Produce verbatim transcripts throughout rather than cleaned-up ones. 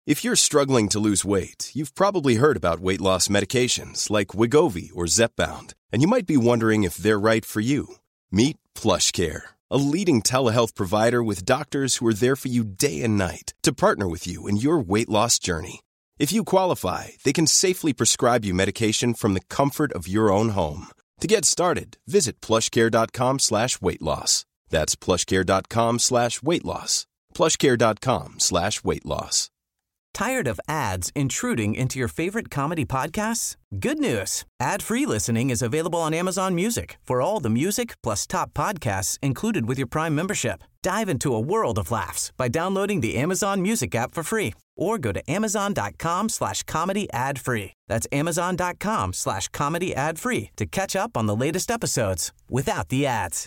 If you're struggling to lose weight, you've probably heard about weight loss medications like Wegovy or Zepbound, and you might be wondering if they're right for you. Meet PlushCare, a leading telehealth provider with doctors who are there for you day and night to partner with you in your weight loss journey. If you qualify, they can safely prescribe you medication from the comfort of your own home. To get started, visit plushcare.com slash weight loss. That's plushcare.com slash weight loss. plushcare.com slash weight loss. Tired of ads intruding into your favorite comedy podcasts? Good news. Ad-free listening is available on Amazon Music for all the music plus top podcasts included with your Prime membership. Dive into a world of laughs by downloading the Amazon Music app for free or go to amazon.com slash comedy ad-free. That's amazon.com slash comedy ad-free to catch up on the latest episodes without the ads.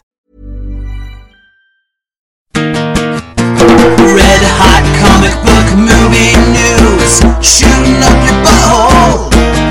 Red hot comic book movie news, shooting up your butthole.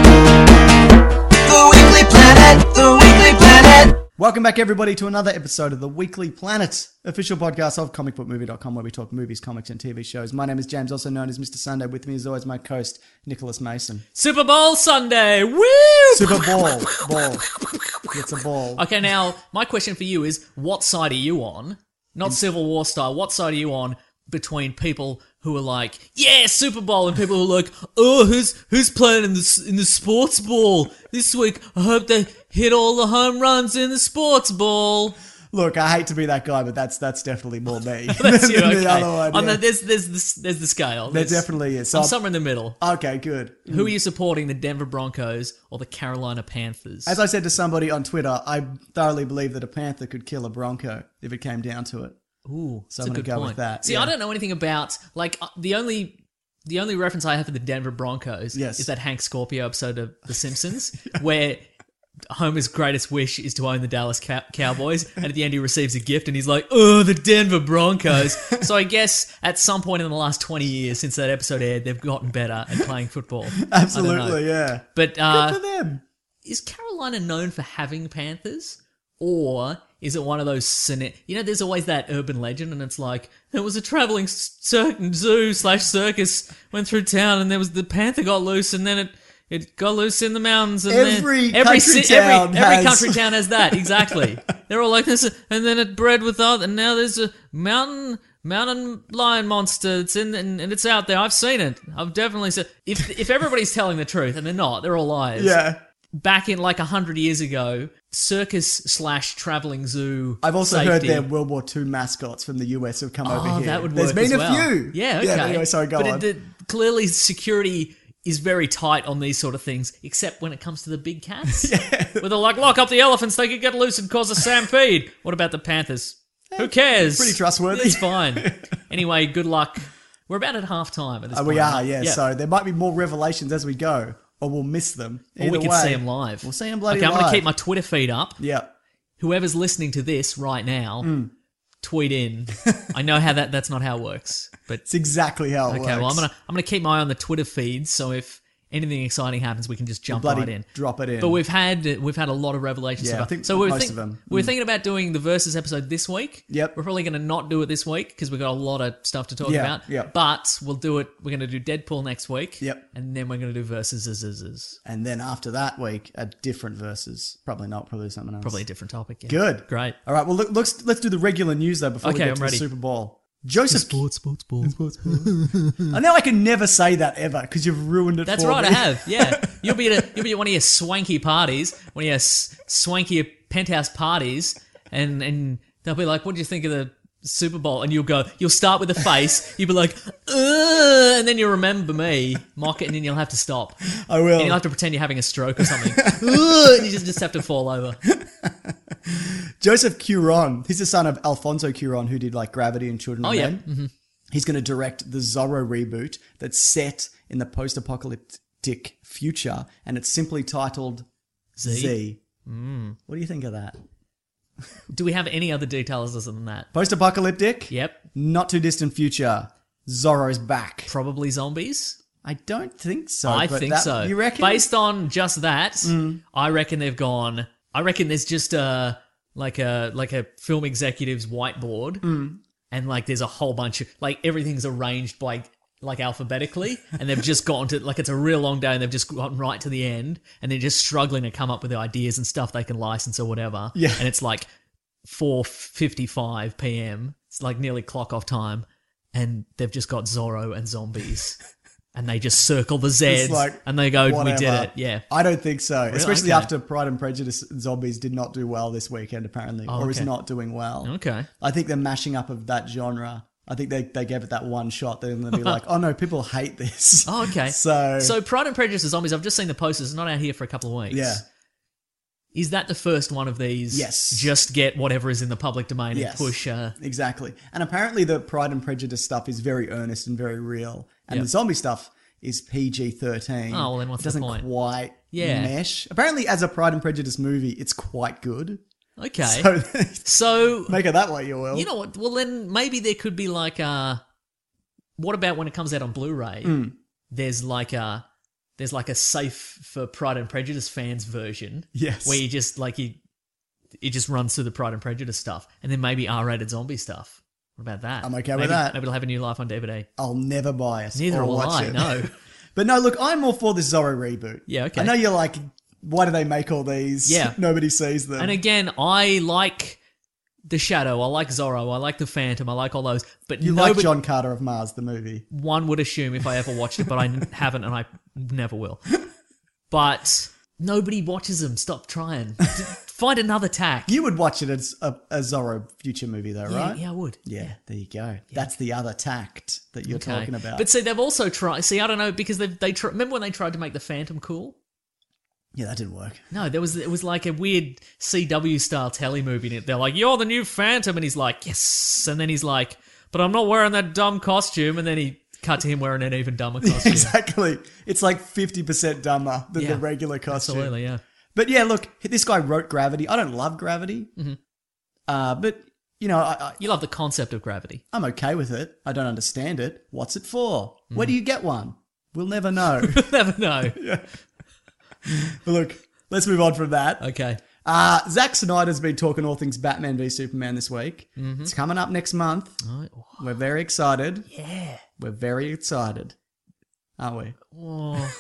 The Weekly Planet, the Weekly Planet. Welcome back, everybody, to another episode of the Weekly Planet, official podcast of comic book movie dot com, where we talk movies, comics, and T V shows. My name is James, also known as Mister Sunday. With me, as always, my co-host, Nicholas Mason. Super Bowl Sunday, woo! Super Bowl, ball. It's a ball. Okay, now, my question for you is, what side are you on? Not Civil War style, what side are you on between people who are like, yeah, Super Bowl, and people who are like, oh, who's who's playing in the in the sports ball this week? I hope they hit all the home runs in the sports ball. Look, I hate to be that guy, but that's that's definitely more me. That's you, than okay. the other one, On yeah. the, there's, there's, the, there's the scale. There There's- definitely is. So I'm I'm- somewhere in the middle. Okay, good. Who are you supporting, the Denver Broncos or the Carolina Panthers? As I said to somebody on Twitter, I thoroughly believe that a panther could kill a bronco if it came down to it. Ooh, So that's I'm a gonna good go point. with that, See, yeah. I don't know anything about, like, uh, the only the only reference I have for the Denver Broncos Yes. is that Hank Scorpio episode of The Simpsons, where Homer's greatest wish is to own the Dallas Cow- Cowboys, and at the end he receives a gift, and he's like, oh, the Denver Broncos. So I guess at some point in the last twenty years since that episode aired, they've gotten better at playing football. I don't know. Absolutely, yeah. But uh, Good for them. is Carolina known for having panthers? Or is it one of those, scena- you know, there's always that urban legend, and it's like, there was a traveling cir- zoo slash circus went through town, and there was the panther got loose, and then it, it got loose in the mountains. And Every then every country ci- town every, every has- country town has that, exactly. They're all like this, and then it bred with other, and now there's a mountain mountain lion monster. It's in, and, and it's out there. I've seen it. I've definitely seen. If if everybody's telling the truth, and they're not, they're all liars. Yeah. Back in like a hundred years ago, circus slash traveling zoo. I've also safety. heard their World War Two mascots from the U S have come over Oh, here. that would work. There's been as a well. few. Yeah, okay. Yeah, but anyway, sorry, go but on. It, the, clearly, security is very tight on these sort of things, except when it comes to the big cats. yeah. Where they're like, lock up the elephants, they could get loose and cause a stampede. What about the panthers? Who cares? Pretty trustworthy. It's fine. Anyway, good luck. We're about at half time at this Uh, point. we are, right? yeah, So there might be more revelations as we go, or we'll miss them. Or we Either could way, see them live. We'll see them bloody Okay, I'm live. going to keep my Twitter feed up. Yeah. Whoever's listening to this right now, Mm. tweet in. I know how that that's not how it works, but It's exactly how it okay. works. Well, I'm gonna I'm gonna keep my eye on the Twitter feeds, so if anything exciting happens, we can just jump bloody right in. drop it in. But we've had we've had a lot of revelations. Yeah, about, I think so we're most think- of them. We're Mm. thinking about doing the Versus episode this week. Yep. We're probably going to not do it this week because we've got a lot of stuff to talk Yeah, about. yeah. But we'll do it. We're going to do Deadpool next week. Yep. And then we're going to do Versus. And then after that week, a different versus. Probably not. Probably something else. Probably a different topic. Yeah. Good. Great. All right. Well, look, let's let's do the regular news though before we Okay, get I'm to ready. the Super Bowl. Joseph. Sports, sports, sports, sports. I know I can never say that ever because you've ruined it. That's for right, me. I have. Yeah, you'll be at a, you'll be at one of your swanky parties, one of your s- swanky penthouse parties, and and they'll be like, "What do you think of the Super Bowl?" And you'll go, you'll start with a face, you'll be like, "Ugh," and then you'll remember me, mock it, and then you'll have to stop. I will. And you'll have to pretend you're having a stroke or something. Ugh, and you just, just have to fall over. Joseph Cuaron. He's the son of Alfonso Cuaron, who did like Gravity and Children Oh, of yeah. Men. Mm-hmm. He's going to direct the Zorro reboot that's set in the post-apocalyptic future, and it's simply titled Z. Z. Mm. What do you think of that? Do we have any other details other than that? Post-apocalyptic? Yep. Not too distant future. Zorro's back. Probably zombies. I don't think so. I but think that- so. You reckon? Based on just that, I reckon they've gone. I reckon there's just a like a like a film executive's whiteboard, and like there's a whole bunch of like everything's arranged by like alphabetically, and they've just gotten to, like, it's a real long day and they've just gotten right to the end and they're just struggling to come up with ideas and stuff they can license or whatever. Yeah. And it's like four fifty-five p.m. It's like nearly clock off time and they've just got Zorro and zombies and they just circle the Zs like, and they go, whatever. we did it. Yeah. I don't think so. Especially Okay. after Pride and Prejudice Zombies did not do well this weekend, apparently, Oh, or is okay. not doing well. Okay. I think the mashing up of that genre, I think they, they gave it that one shot. They're going to be like, oh no, people hate this. Oh, okay. So, So Pride and Prejudice and Zombies, I've just seen the posters. It's not out here for a couple of weeks. yeah. Is that the first one of these? Yes. Just get whatever is in the public domain Yes. and push. Uh, Exactly. And apparently the Pride and Prejudice stuff is very earnest and very real. And Yep. the zombie stuff is P G thirteen. Oh, well, then what's it the doesn't point? quite Yeah. mesh. Apparently, as a Pride and Prejudice movie, it's quite good. okay. So So, make it that way, you will. you know what? Well, then maybe there could be like a. What about when it comes out on Blu-ray? Mm. There's like a. There's like a safe for Pride and Prejudice fans version. Yes. Where you just like you. It just runs through the Pride and Prejudice stuff, and then maybe R-rated zombie stuff. What about that? I'm okay with maybe, that. Maybe it'll have a new life on D V D. I'll never buy it. Neither or will watch I. it. No. But no, look, I'm all for this Zorro reboot. Yeah, okay. I know you're like, why do they make all these? Yeah. Nobody sees them. And again, I like the Shadow. I like Zorro. I like the Phantom. I like all those. But you nobody, like John Carter of Mars, the movie. one would assume if I ever watched it, but I n- haven't and I never will. But nobody watches them. Stop trying. D- Find another tack. You would watch it as a, a Zorro future movie, though, yeah, right? yeah, I would. Yeah, there you go. That's the other tact that you're Okay. talking about. But see, they've also tried. See, I don't know because they they tr- remember when they tried to make the Phantom cool. yeah, that didn't work. No, there was it was like a weird C W style telly movie in it. They're like, "You're the new Phantom," and he's like, "Yes," and then he's like, "But I'm not wearing that dumb costume," and then he cut to him wearing an even dumber costume. Exactly. It's like fifty percent dumber than Yeah, the regular costume. Absolutely, yeah. But yeah, look, this guy wrote Gravity. I don't love Gravity. Mm-hmm. Uh, but, you know, I, I, You love the concept of gravity. I'm okay with it. I don't understand it. What's it for? Mm. Where do you get one? We'll never know. Never know. But look, let's move on from that. Okay. Uh, Zack Snyder's been talking all things Batman v Superman this week. Mm-hmm. It's coming up next month. Oh, We're very excited. yeah. We're very excited. Aren't we? Oh.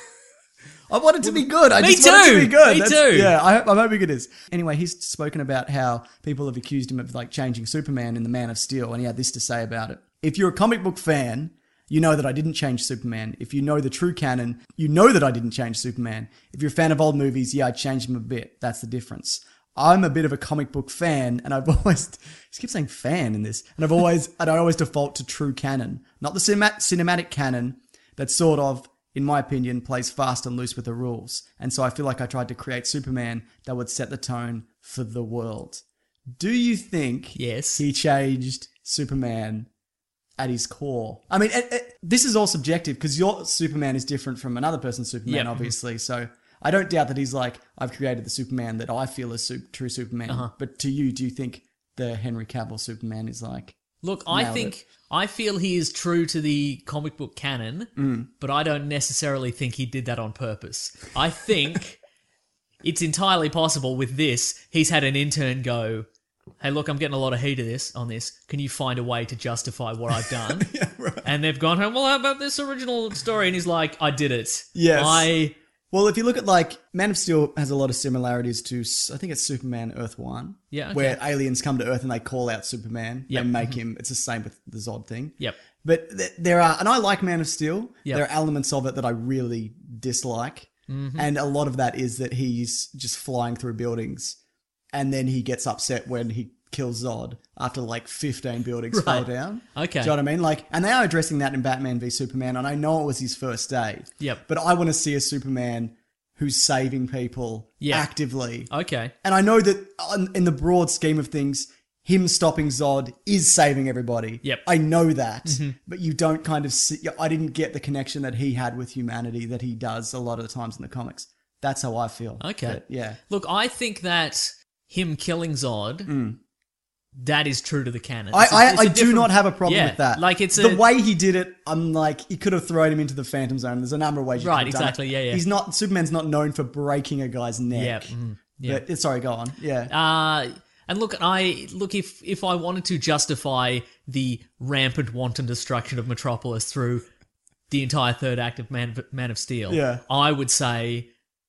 I want it to be good. I Me just want it to too. be good. Me That's- too. Yeah, I, I'm hoping it is. Anyway, he's spoken about how people have accused him of like changing Superman in the Man of Steel, and he had this to say about it. If you're a comic book fan, you know that I didn't change Superman. If you know the true canon, you know that I didn't change Superman. If you're a fan of old movies, yeah, I changed them a bit. That's the difference. I'm a bit of a comic book fan, and I've always just keep saying fan in this, and I've always and I always default to true canon, not the cinema, cinematic canon that sort of, in my opinion, plays fast and loose with the rules. And so I feel like I tried to create Superman that would set the tone for the world. Do you think Yes. he changed Superman at his core? I mean, it, it, this is all subjective because your Superman is different from another person's Superman, Yep. obviously. So I don't doubt that he's like, I've created the Superman that I feel is su- true Superman. Uh-huh. But to you, do you think the Henry Cavill Superman is like... Look, I Nailed think it. I feel he is true to the comic book canon, Mm. but I don't necessarily think he did that on purpose. I think it's entirely possible with this. He's had an intern go, "Hey, look, I'm getting a lot of heat of this on this. Can you find a way to justify what I've done?" Yeah, right. And they've gone, "Well, how about this original story?" And he's like, "I did it. Yes. I Well, if you look at like Man of Steel has a lot of similarities to, I think it's Superman Earth One. Yeah, okay. Where aliens come to Earth and they call out Superman. Yep. They make him, it's the same with the Zod thing. Yep. But th- there are, and I like Man of Steel. Yep. There are elements of it that I really dislike. Mm-hmm. And a lot of that is that he's just flying through buildings and then he gets upset when he kills Zod after like fifteen buildings fall Right. down. Okay. Do you know what I mean? Like, and they are addressing that in Batman v Superman, and I know it was his first day. Yep. But I want to see a Superman who's saving people Yeah. actively. Okay. And I know that on- in the broad scheme of things, him stopping Zod is saving everybody. Yep. I know that. Mm-hmm. But you don't kind of see, I didn't get the connection that he had with humanity that he does a lot of the times in the comics. That's how I feel. Okay. But, yeah. Look, I think that him killing Zod, that is true to the canon. Mm. I, It's a- I, it's a I do different- not have a problem Yeah, with that. Like it's a, the way he did it, I'm like, he could have thrown him into the Phantom Zone. There's a number of ways you Right, could have done exactly, it. yeah, yeah. He's not, Superman's not known for breaking a guy's neck. Yeah, mhm, yeah. But, sorry, go on. Yeah. Uh, and look, I look if if I wanted to justify the rampant wanton destruction of Metropolis through the entire third act of Man, Man of Steel, Yeah. I would say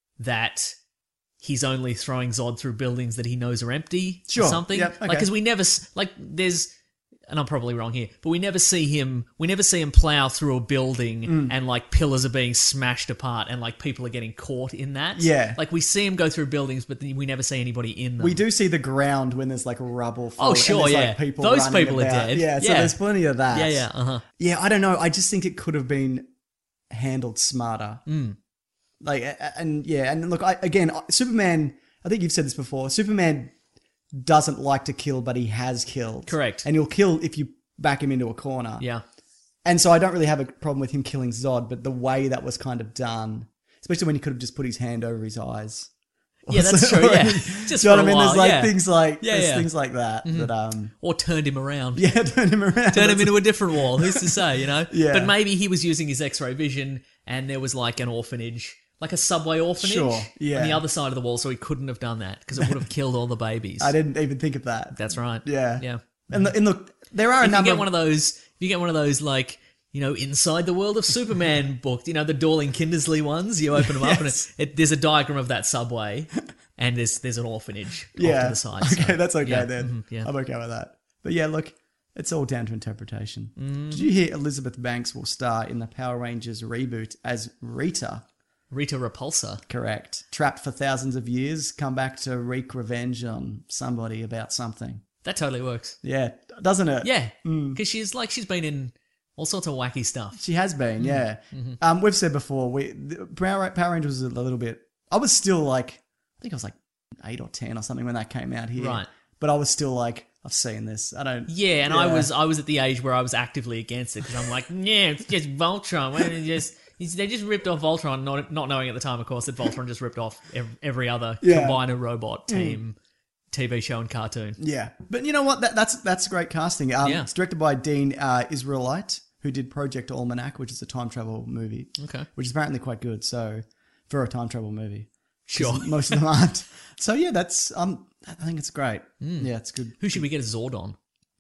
that he's only throwing Zod through buildings that he knows are empty Sure. or something. Yep, okay. Like, because we never, s- like, there's, and I'm probably wrong here, but we never see him, we never see him plow through a building Mm. and, like, pillars are being smashed apart and, like, people are getting caught in that. Yeah. Like, we see him go through buildings, but then we never see anybody in them. We do see the ground when there's like rubble. Full, Oh, sure, and there's, yeah. Like, people Those running people are about. dead. Yeah, so Yeah. there's plenty of that. Yeah, yeah, uh-huh. Yeah, I don't know. I just think it could have been handled smarter. Mm. Like, a- a- and yeah, and look, I, again, Superman. I think you've said this before. Superman doesn't like to kill, but he has killed. Correct. And he'll kill if you back him into a corner. Yeah. And so I don't really have a problem with him killing Zod, but the way that was kind of done, especially when he could have just put his hand over his eyes. Yeah, that's true, yeah. Just Do you know for what I a mean? There's while, like yeah. things like Yeah, there's yeah. things like that that um Or turned him around. yeah, turn him around. Turn him That's- into a different wall. Who's to say, you know? Yeah. But maybe he was using his X-ray vision and there was like an orphanage, like a subway orphanage Sure, yeah. on the other side of the wall, so he couldn't have done that because it would have killed all the babies. I didn't even think of that. That's right. Yeah. Yeah. And the, and look, there are a If you number get of one of those, if you get one of those like, you know, Inside the World of Superman book, you know, the Dorling Kindersley ones, you open them up and Yes. it, it, there's a diagram of that subway and there's there's an orphanage off yeah. to the side. Okay, so, that's okay yeah, then. mhm, yeah. I'm okay with that. But yeah, look, it's all down to interpretation. Mm. Did you hear Elizabeth Banks will star in the Power Rangers reboot as Rita? Rita Repulsa. Correct. Trapped for thousands of years, come back to wreak revenge on somebody about something. That totally works. Yeah, doesn't it? Yeah, Mm. because she's like she's been in all sorts of wacky stuff. She has Mm. been, yeah. Mm-hmm. Um, we've said before, we the Power, Power Rangers was a little bit. I was still like, I think I was like eight or ten or something when that came out here. Right. But I was still like, I've seen this. I don't. Yeah, and I Yeah. was I was at the age where I was actively against it because I'm like, yeah, it's just Voltron. Why don't you just he's- they just ripped off Voltron, not not knowing at the time, of course, that Voltron just ripped off ev- every other Yeah. combiner robot team, T V show and cartoon. Yeah, but you know what? That, that's that's great casting. Um, Yeah. It's directed by Dean uh, Israelite, who did Project Almanac, which is a time travel movie. Okay. Which is apparently quite good. So for a time travel movie, 'Cause Sure. most of them aren't. So yeah, that's um, I think it's great. Yeah, it's good. Who should we get as Zordon?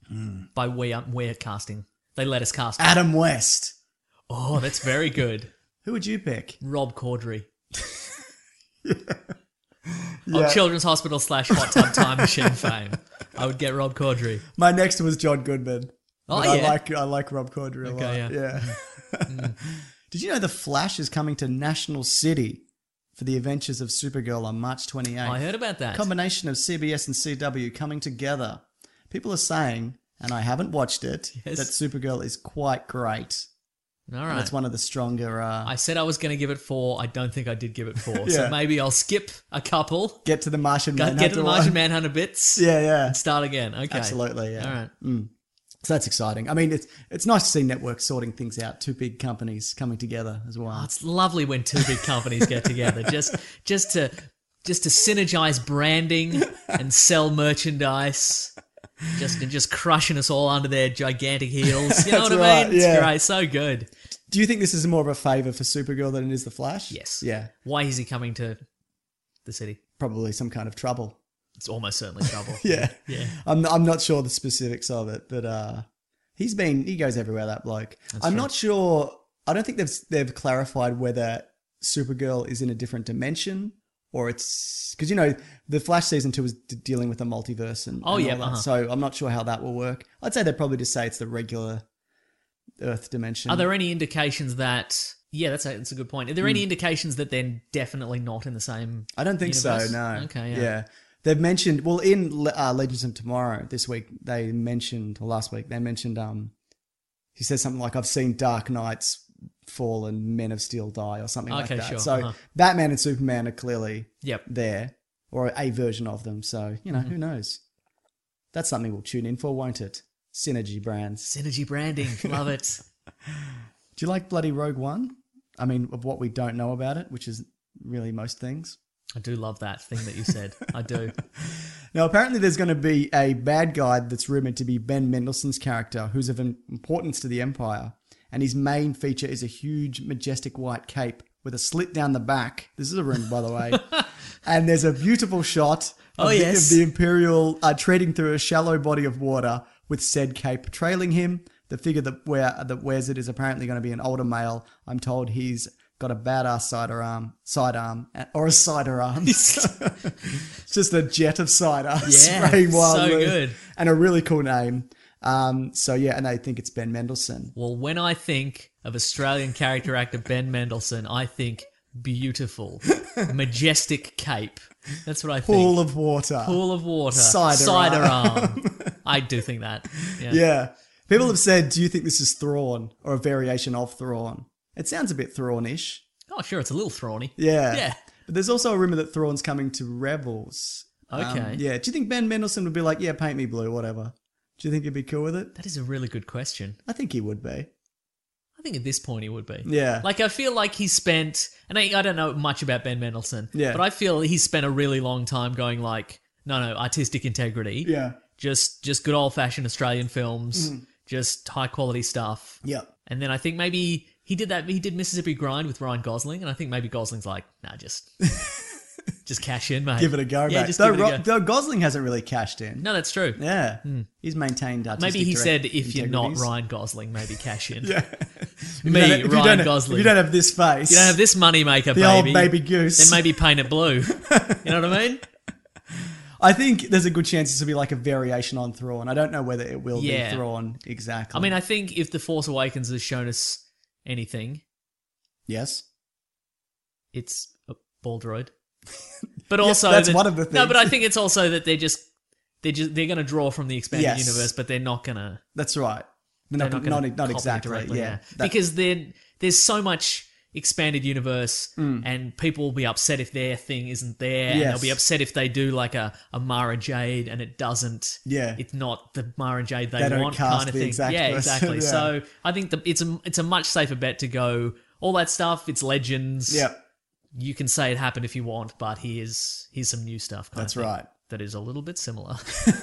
By we we're casting. They let us cast. Adam West. Oh, that's very good. Who would you pick? Rob Corddry. Yeah. Of Children's Hospital slash Hot Tub Time Machine fame. I would get Rob Corddry. My next was John Goodman. Oh, But I yeah. like I like Rob Corddry a Okay, lot. yeah. Yeah. Did you know the Flash is coming to National City for the Adventures of Supergirl on March twenty-eighth? I heard about that. Combination of C B S and C W coming together. People are saying, and I haven't watched it, Yes. that Supergirl is quite great. All And right. it's one of the stronger. Uh, I said I was going to give it four. I don't think I did give it four. Yeah. So maybe I'll skip a couple. get to the Martian Go- Manhunter Get to the one. Martian Manhunter bits. Yeah, yeah. And start again. Okay. Absolutely, yeah. All right. So that's exciting. I mean, it's it's nice to see networks sorting things out. Two big companies coming together as well. Oh, it's lovely when two big companies get together just just to just to synergize branding and sell merchandise. Just and just crushing us all under their gigantic heels. You know That's what I right, mean? It's yeah. great. So good. Do you think this is more of a favour for Supergirl than it is the Flash? Yes. Yeah, Why is he coming to the city? probably some kind of trouble. It's almost certainly trouble. Yeah, Yeah. I'm I'm not sure the specifics of it, but uh, he's been he goes everywhere. That bloke. I'm true. not sure. I don't think they've they've clarified whether Supergirl is in a different dimension or it's because you know the Flash season two was d- dealing with the multiverse and Oh, and yeah, all that. uh-huh. So I'm not sure how that will work. I'd say they'd probably just say it's the regular Earth dimension. Are there any indications that? Yeah, that's a, that's a good point. Are there any indications that they're definitely not in the same? I don't think universe? so. No. Okay. Yeah. Yeah. They've mentioned well in Le- uh, Legends of Tomorrow this week. They mentioned or last week they mentioned. Um, he says something like, "I've seen Dark Knights fall and Men of Steel die," or something Okay, like that. sure, So uh-huh. Batman and Superman are clearly Yep. there, or a version of them. So you know, Mm-hmm. who knows? That's something we'll tune in for, won't it? Synergy brands. Synergy branding. Love it. Do you like bloody Rogue One? I mean, of what we don't know about it, which is really most things. I do love that thing that you said. I do. Now, apparently there's going to be a bad guy that's rumored to be Ben Mendelsohn's character, who's of importance to the Empire. And his main feature is a huge, majestic white cape with a slit down the back. This is a rumor, by the way. And there's a beautiful shot of, Oh, the, yes. of the Imperial uh, treading through a shallow body of water with said cape trailing him. the figure that wear that wears it is apparently going to be an older male. I'm told he's got a badass sidearm, sidearm, or a cider arm. It's just a jet of cider Yeah, spraying wildly, so good. and a really cool name. Um, so yeah, and they think it's Ben Mendelsohn. Well, when I think of Australian character actor Ben Mendelsohn, I think beautiful, majestic cape. That's what I think. Pool of water. Pool of water. Cider arm. arm. I do think that. Yeah. Yeah. People have said, do you think this is Thrawn or a variation of Thrawn? It sounds a bit Thrawn-ish. Oh, sure, it's a little Thrawny. Yeah. Yeah. But there's also a rumor that Thrawn's coming to Rebels. Okay. Um, yeah. Do you think Ben Mendelsohn would be like, yeah, paint me blue, whatever? Do you think he'd be cool with it? That is a really good question. I think he would be. I think at this point he would be. Yeah. Like, I feel like he spent, and I, I don't know much about Ben Mendelsohn, Yeah. but I feel he spent a really long time going like, no, no, artistic integrity. Yeah. Just, just good old-fashioned Australian films, just high-quality stuff. Yeah. And then I think maybe he did that, he did Mississippi Grind with Ryan Gosling, and I think maybe Gosling's like, nah, just... Just cash in, mate. Give it a go, yeah, mate. Just though, give it a Ro- go. though Gosling hasn't really cashed in. No, that's true. Yeah. He's maintained artistic Maybe he direct said, if you're not integrities. Ryan Gosling, maybe cash in. Yeah. Me, If you don't- if you Ryan don't- Gosling. If you don't have this face. You don't have this moneymaker, The baby. old baby goose. Then maybe paint it blue. You know what I mean? I think there's a good chance this will be like a variation on Thrawn. I don't know whether it will Yeah. be Thrawn exactly. I mean, I think if The Force Awakens has shown us anything, yes. it's a ball droid. But also, that's that- one of the No, things. but I think it's also that they're just they're just they're going to draw from the expanded Yes. universe, but they're not going to. That's right. They're They're not, not, not, gonna not, copy it exactly. directly, Yeah. That- because then there's so much expanded universe, and people will be upset if their thing isn't there, and Mm. Yes. they'll be upset if they do like a, a Mara Jade and it doesn't. Yeah. it's not the Mara Jade they, They don't want, cast kind of the thing. exact Yeah, person, exactly. yeah. So I think the, it's a it's a much safer bet to go all that stuff. It's legends. yeah. You can say it happened if you want, but here's here's some new stuff. Kind That's of thing right. That is a little bit similar,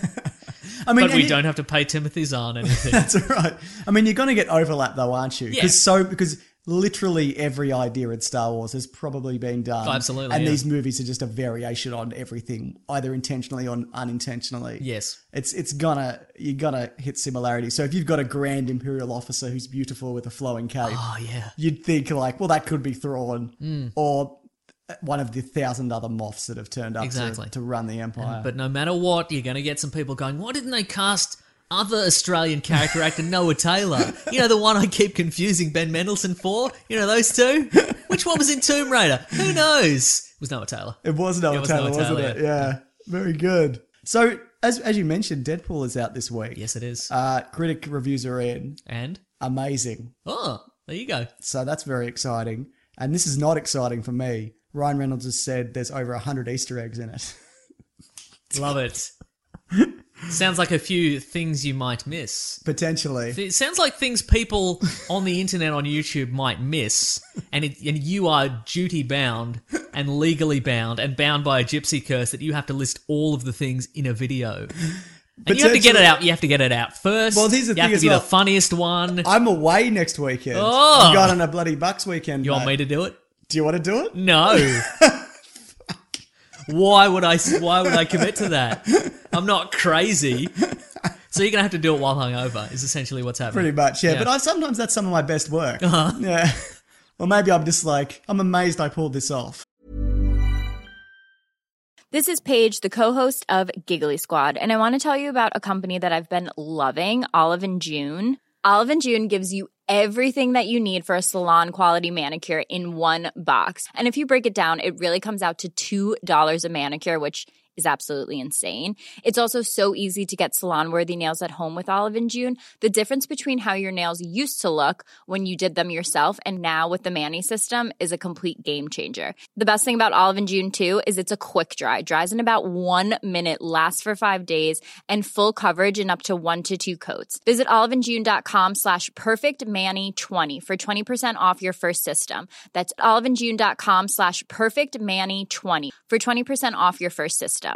I mean, but we and it- don't have to pay Timothy Zahn anything. That's right. I mean, you're going to get overlap though, aren't you? Yeah. Because so because literally every idea in Star Wars has probably been done. Oh, absolutely, And yeah. these movies are just a variation on everything, either intentionally or unintentionally. Yes. It's it's gonna you're gonna hit similarities. So if you've got a grand Imperial officer who's beautiful with a flowing cape, Oh yeah. you'd think like, well, that could be Thrawn Mm. or one of the thousand other Moffs that have turned up Exactly. to, to run the Empire. But no matter what, you're going to get some people going, why didn't they cast other Australian character actor Noah Taylor? You know, the one I keep confusing Ben Mendelsohn for? You know, those two? Which one was in Tomb Raider? Who knows? It was Noah Taylor. It was Noah It was Taylor, Noah wasn't Taylor, it? Yeah. Very good. So, as as you mentioned, Deadpool is out this week. Yes, it is. Uh, critic reviews are in. And? Amazing. Oh, there you go. So that's very exciting. And this is not exciting for me. Ryan Reynolds has said there's over one hundred Easter eggs in it. Love it. Sounds like a few things you might miss. Potentially. It sounds like things people on the internet on YouTube might miss, and it, and you are duty bound and legally bound and bound by a gypsy curse that you have to list all of the things in a video. And you have to get it out. You have to get it out first. Well, here's the you thing have to as be well. the funniest one. I'm away next weekend. Oh. I'm going on a bloody Bucks weekend. You want mate. me to do it? Do you want to do it? No. Why would I? Why would I commit to that? I'm not crazy. So you're gonna have to do it while hungover. Is essentially what's happening. Pretty much, yeah. Yeah. But I, sometimes that's some of my best work. Uh-huh. Yeah. Or maybe I'm just like, I'm amazed I pulled this off. This is Paige, the co-host of Giggly Squad, and I want to tell you about a company that I've been loving, Olive and June. Olive and June gives you everything that you need for a salon-quality manicure in one box. And if you break it down, it really comes out to two dollars a manicure, which is absolutely insane. It's also so easy to get salon-worthy nails at home with Olive and June. The difference between how your nails used to look when you did them yourself and now with the Mani system is a complete game changer. The best thing about Olive and June, too, is it's a quick dry. Dries in about one minute, lasts for five days, and full coverage in up to one to two coats. Visit oliveandjune.com slash perfectmani20 for twenty percent off your first system. That's oliveandjune.com slash perfectmani20 for twenty percent off your first system.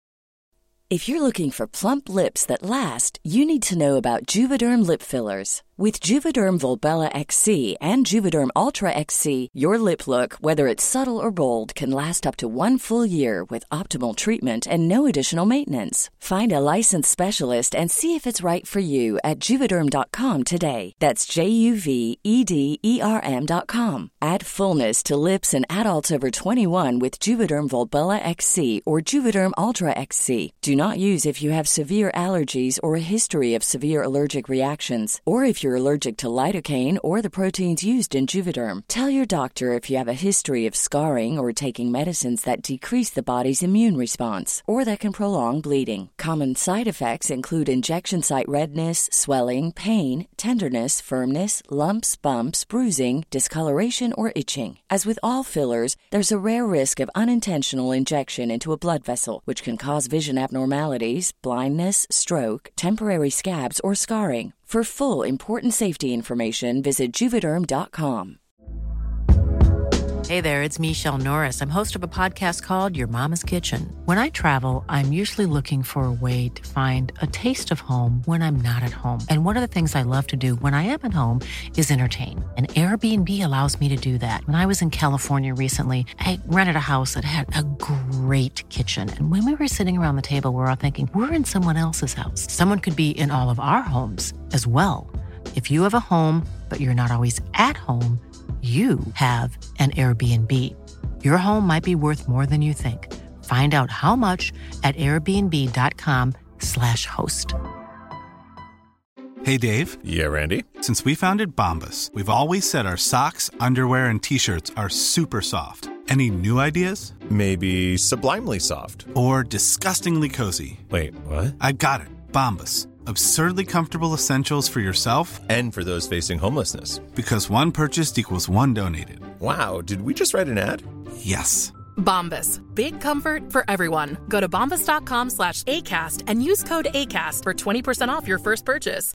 If you're looking for plump lips that last, you need to know about Juvederm lip fillers. With Juvederm Volbella X C and Juvederm Ultra X C, your lip look, whether it's subtle or bold, can last up to one full year with optimal treatment and no additional maintenance. Find a licensed specialist and see if it's right for you at Juvederm dot com today. That's J U V E D E R M dot com. Add fullness to lips in adults over twenty-one with Juvederm Volbella X C or Juvederm Ultra X C. Do not use if you have severe allergies or a history of severe allergic reactions, or if you're allergic to lidocaine or the proteins used in Juvederm. Tell your doctor if you have a history of scarring or taking medicines that decrease the body's immune response or that can prolong bleeding. Common side effects include injection site redness, swelling, pain, tenderness, firmness, lumps, bumps, bruising, discoloration, or itching. As with all fillers, there's a rare risk of unintentional injection into a blood vessel, which can cause vision abnormalities, blindness, stroke, temporary scabs, or scarring. For full important safety information, visit Juvederm dot com. Hey there, it's Michelle Norris. I'm host of a podcast called Your Mama's Kitchen. When I travel, I'm usually looking for a way to find a taste of home when I'm not at home. And one of the things I love to do when I am at home is entertain. And Airbnb allows me to do that. When I was in California recently, I rented a house that had a great kitchen. And when we were sitting around the table, we were all thinking, we're in someone else's house. Someone could be in all of our homes as well. If you have a home, but you're not always at home, you have an Airbnb. Your home might be worth more than you think. Find out how much at airbnb.com slash host. Hey, Dave. Yeah, Randy. Since we founded Bombas, we've always said our socks, underwear, and T-shirts are super soft. Any new ideas? Maybe sublimely soft. Or disgustingly cozy. Wait, what? I got it. Bombas. Absurdly comfortable essentials for yourself and for those facing homelessness. Because one purchased equals one donated. Wow, did we just write an ad? Yes. Bombas. Big comfort for everyone. Go to bombas.com slash ACAST and use code ACAST for twenty percent off your first purchase.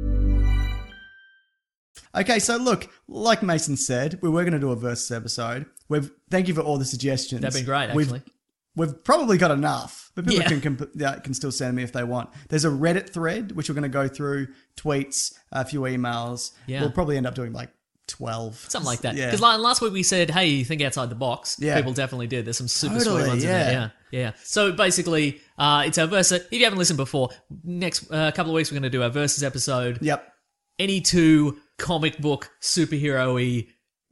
Okay, so look, like Mason said, we were going to do a versus episode. We've Thank you for all the suggestions. They've been great, actually. We've, We've probably got enough, but people Yeah. can, can yeah, can still send me if they want. There's a Reddit thread, which we're going to go through, tweets, a few emails. Yeah. We'll probably end up doing like twelve. Something like that. Yeah. Because last week we said, hey, think outside the box. Yeah. People definitely did. There's some super Totally, sweet ones yeah. in there. Yeah. Yeah. So basically, uh, it's our versus. If you haven't listened before, next uh, couple of weeks we're going to do our versus episode. Yep. Any two comic book superhero-y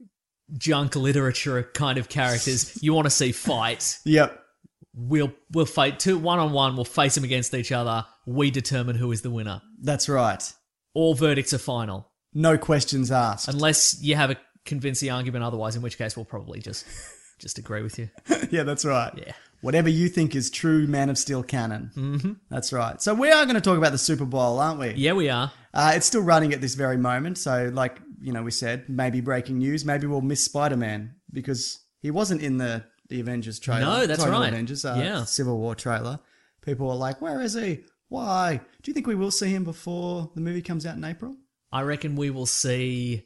junk literature kind of characters you want to see fight. Yep. We'll we'll fight two one on one. We'll face them against each other. We determine who is the winner. That's right. All verdicts are final, No questions asked. unless you have a convincing argument. Otherwise, in which case we'll probably just just agree with you. Yeah, that's right. Yeah. Whatever you think is true Man of Steel canon. Mm-hmm. That's right. So we are going to talk about the Super Bowl, aren't we? Yeah, we are. Uh, it's still running at this very moment. So like, you know, we said, maybe breaking news. Maybe we'll miss Spider-Man because he wasn't in the, the Avengers trailer. No, that's Sorry, not right. Avengers, uh, Yeah. Civil War trailer. People were like, where is he? Why? Do you think we will see him before the movie comes out in April? I reckon we will see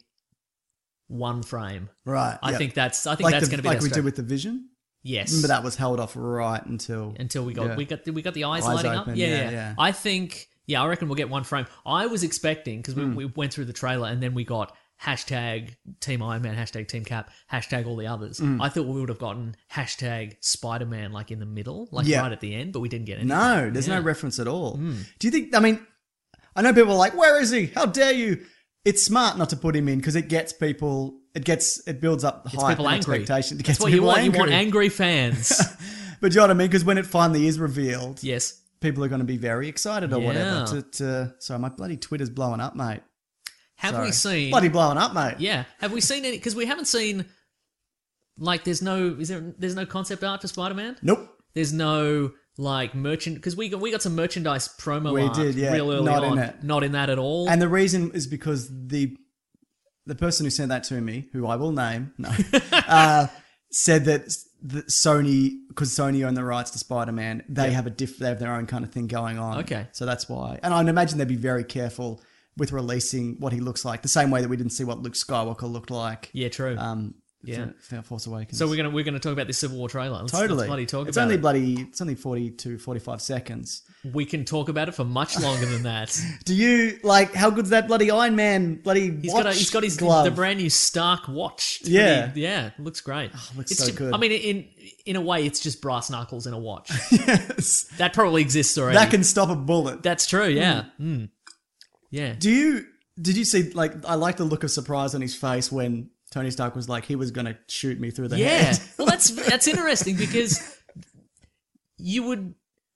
one frame. Right. I yep. think that's. I think like that's the- going to be like their we strat- did with the Vision. Yes. Remember that was held off right until Until we got yeah. we got the, we got the eyes, Eyes lighting open, up. Yeah, yeah, yeah, yeah. I think. Yeah, I reckon we'll get one frame. I was expecting because we, Hmm. we went through the trailer and then we got hashtag Team Iron Man, hashtag Team Cap, hashtag all the others. Hmm. I thought we would have gotten hashtag Spider Man like in the middle, like Yeah. right at the end, but we didn't get anything. No, there's Yeah. no reference at all. Do you think, I mean, I know people are like, where is he? How dare you? It's smart not to put him in because it gets people, it gets, it builds up It's hype people and angry. expectation. It That's gets what you people want. angry. You want angry fans. But do you know what I mean? Because when it finally is revealed, Yes. people are going to be very excited or Yeah. whatever. To, to, sorry, my bloody Twitter's blowing up, mate. Have Sorry. we seen? Bloody blowing up, mate. Yeah. Have we seen any? Because we haven't seen. Like, there's no. Is there? There's no concept art for Spider Man. Nope. There's no like merchant because we got we got some merchandise promo We art did, yeah. real early Not in on. it. Not in that at all. And the reason is because the the person who sent that to me, who I will name, no, uh, said that that Sony, because Sony own the rights to Spider-Man, they Yeah. have a diff, they have their own kind of thing going on. Okay. So that's why. And I'd imagine they'd be very careful with releasing what he looks like, the same way that we didn't see what Luke Skywalker looked like. yeah, true. Um, Yeah. For, for Force Awakens. So we're gonna we're gonna talk about this Civil War trailer. Let's, totally. Let's bloody talk it's about only it. bloody. It's only forty-two, forty-five seconds. We can talk about it for much longer than that. Do you like how good's that bloody Iron Man bloody He's watch got a, he's got his glove? the brand new Stark watch. It's Yeah. pretty- yeah, it looks great. Oh, looks it's so just- good. I mean, in in a way, it's just brass knuckles in a watch. Yes. That probably exists already. That can stop a bullet. That's true. Yeah. Mm. Yeah. Do you did you see like I like the look of surprise on his face when Tony Stark was like he was going to shoot me through the Yeah. head? Well, that's that's interesting because you would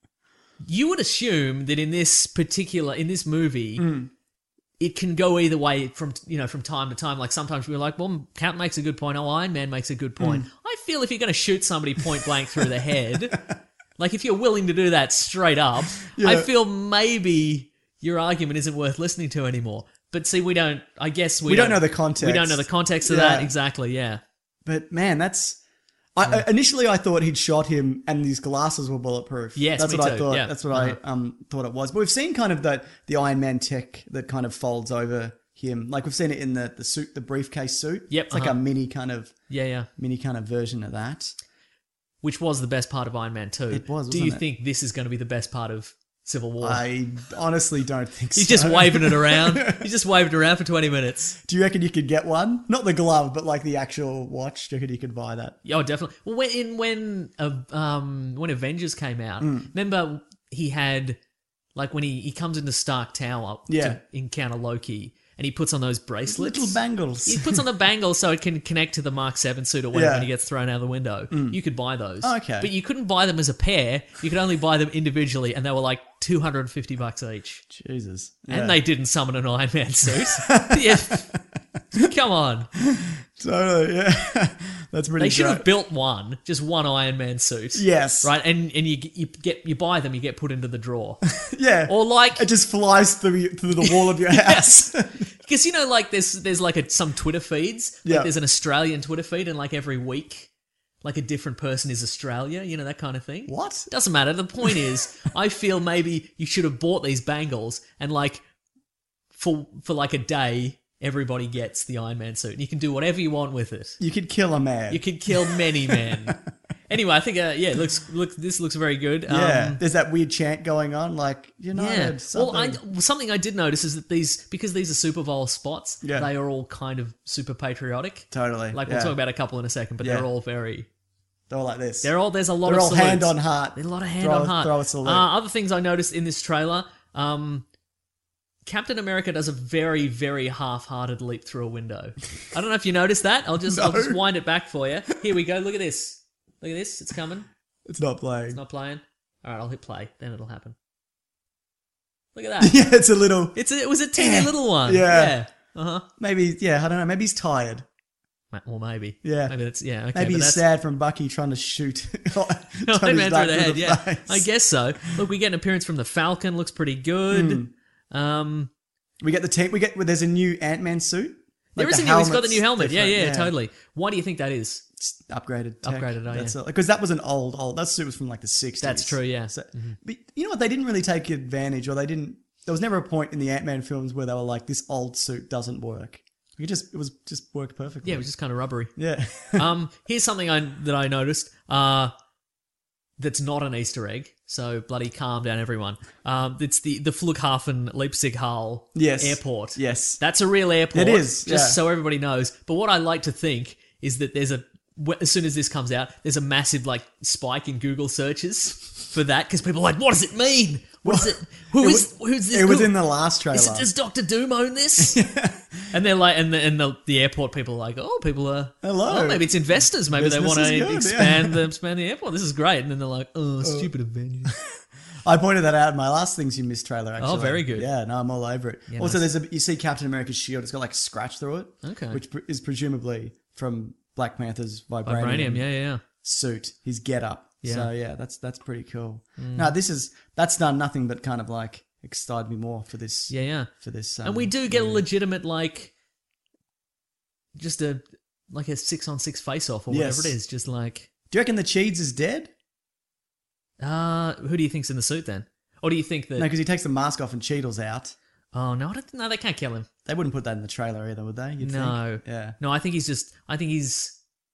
you would assume that in this particular in this movie. Mm. It can go either way from you know from time to time. Like sometimes we're like, well, Count makes a good point. Oh, Iron Man makes a good point. Mm. I feel if you're going to shoot somebody point blank through the head, like if you're willing to do that straight up, Yeah. I feel maybe your argument isn't worth listening to anymore. But see, we don't. I guess we, We don't know the context. We don't know the context of Yeah. that exactly. Yeah. But man, that's. I, initially, I thought he'd shot him, and these glasses were bulletproof. Yes, that's me what too, I thought. yeah. That's what Uh-huh. I um thought it was. But we've seen kind of the the Iron Man tech that kind of folds over him. Like we've seen it in the the suit, the briefcase suit. Yep, it's like uh-huh. a mini kind of Yeah, yeah. mini kind of version of that. Which was the best part of Iron Man two. It was, Do wasn't you it? think this is going to be the best part of Civil War? I honestly don't think He's so. just waving it around. He's just waving it around for twenty minutes. Do you reckon you could get one? Not the glove, but like the actual watch. Do you reckon you could buy that? Oh, definitely. Well, when in when uh, um when Avengers came out, Mm. remember he had like when he, he comes into Stark Tower Yeah. to encounter Loki, and he puts on those bracelets, Little bangles. He puts on the bangle so it can connect to the Mark seven suit or whatever Yeah. when he gets thrown out of the window. Mm. You could buy those. Oh, okay. But you couldn't buy them as a pair. You could only buy them individually, and they were like two hundred fifty bucks each. Jesus. Yeah. And they didn't summon an Iron Man suit. Yeah. Come on. Totally, yeah. That's pretty They should great. have built one, just one Iron Man suit. Yes. Right, and and you you get you buy them, you get put into the drawer. Yeah. Or like it just flies through you- through the wall of your house. because you know like there's there's like a, some Twitter feeds. Like Yeah. there's an Australian Twitter feed, and like every week, like a different person is Australia. You know that kind of thing. What? Doesn't matter. The point is, I feel maybe you should have bought these bangles and like for for like a day. Everybody gets the Iron Man suit, and you can do whatever you want with it. You could kill a man. You could kill many men. Anyway, I think uh, yeah, it looks look this looks very good. Yeah. Um, There's that weird chant going on, like United. yeah. Something. Well, I, something I did notice is that these because these are Super Bowl spots, Yeah. they are all kind of super patriotic. Totally. Like yeah. we'll talk about a couple in a second, but Yeah. they're all very. They're all like this. They're all there's a lot They're of all salutes. hand on heart. There's a lot of hand throw, on heart. Throw a salute. Uh, other things I noticed in this trailer. Um, Captain America does a very, very half-hearted leap through a window. I don't know if you noticed that. I'll just, I'll No. just wind it back for you. Here we go. Look at this. Look at this. It's coming. It's not playing. It's not playing. All right, I'll hit play. Then it'll happen. Look at that. Yeah, it's a little. It's a, it was a teeny little one. Yeah. Yeah. Uh huh. Maybe, yeah, I don't know. Maybe he's tired. Well, maybe. Yeah. Maybe that's yeah. Okay, Maybe but he's that's, sad from Bucky trying to shoot. Iron Tony's Man back through the head. Yeah, face. I guess so. Look, we get an appearance from the Falcon. Looks pretty good. Hmm. Um, We get the team. We get. Well, there's a new Ant-Man suit. there Like is the a new. He's got the helmet's new helmet. Yeah, different, yeah, totally. Why do you think that is? It's upgraded. Tech. Upgraded, oh, That's yeah. because that was an old, old. That suit was from like the sixties. That's true. Yeah. So, but you know what? They didn't really take advantage, or they didn't. There was never a point in the Ant-Man films where they were like, "This old suit doesn't work." It just, it was just worked perfectly. Yeah, it was just kind of rubbery. Yeah. um, here's something I that I noticed. Uh, that's not an Easter egg. So bloody calm down, everyone. Um, it's the the Flughafen Leipzig-Halle Yes. airport. Yes. That's a real airport. It is, Just yeah. so everybody knows. But what I like to think is that there's a wh- as soon as this comes out, there's a massive like spike in Google searches for that because people are like, what does it mean? What is it? Who It is? was- Who's this? It was Who- in the last trailer. Is it, does Doctor Doom own this? And they're like, and the, and the, the airport people are like, oh, people are, Hello. oh, maybe it's investors. Maybe Business they want is to good, expand yeah. the expand the airport. This is great. And then they're like, oh, stupid Avengers. I pointed that out in my last Things You Missed trailer, actually. Oh, very good. Yeah, no, I'm all over it. Yeah, also, nice. there's a you see Captain America's shield. It's got like a scratch through it. Okay. Which pre- is presumably from Black Panther's vibranium, Vibranium, yeah, yeah, yeah. suit, his get up. Yeah. So yeah, that's that's pretty cool. No, this is that's done nothing but kind of like excited me more for this. Yeah, yeah. For this, um, And we do get a legitimate, like, just a, like a six on six face off or Yes. whatever it is. Just like, Do you reckon the Cheeds is dead? uh, who do you think's in the suit then? Or do you think that, No, because he takes the mask off and Cheadle's out. oh, no, I don't, no, they can't kill him. They wouldn't put that in the trailer either, would they? You'd No. think? Yeah. No, I think he's just, I think he's,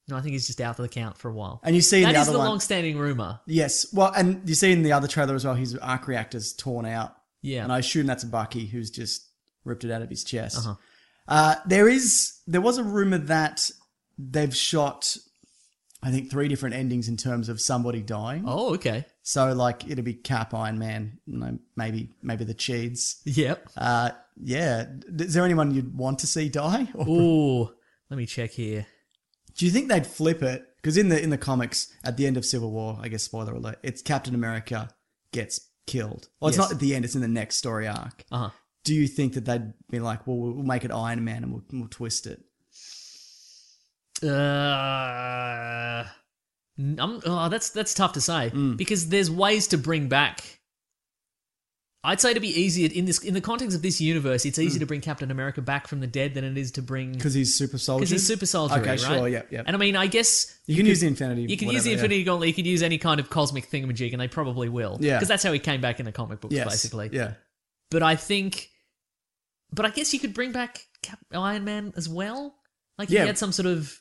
No, I think he's just out of the count for a while. And you see in that the is other the one, long-standing rumor. Yes. Well, and you see in the other trailer as well, his arc reactor's torn out. Yeah. And I assume that's Bucky who's just ripped it out of his chest. Uh-huh. Uh, there is, there was a rumor that they've shot, I think, three different endings in terms of somebody dying. Oh, okay. So, like, it'll be Cap, Iron Man, you know, maybe, maybe the Cheeds. Yep. Uh, yeah. Is there anyone you'd want to see die? Or- Ooh, let me check here. Do you think they'd flip it? Because in the in the comics, at the end of Civil War, I guess spoiler alert, it's Captain America gets killed. Well, it's Yes. not at the end; it's in the next story arc. Uh-huh. Do you think that they'd be like, "Well, we'll make it Iron Man and we'll, we'll twist it"? Uh, I'm, oh, that's that's tough to say Mm. because there's ways to bring back. I'd say to be easier in this in the context of this universe, it's easier to bring Captain America back from the dead than it is to bring Because he's super soldier. because he's super soldier. Okay, right? sure, yeah, yeah. And I mean, I guess You can could- use the Infinity. You can use whatever, the yeah. Infinity Gauntlet. You could use any kind of cosmic thingamajig, and they probably will. Yeah. because that's how he came back in the comic books, Yes, basically. yeah. But I think, but I guess you could bring back Cap- Iron Man as well. Like Yeah. he had some sort of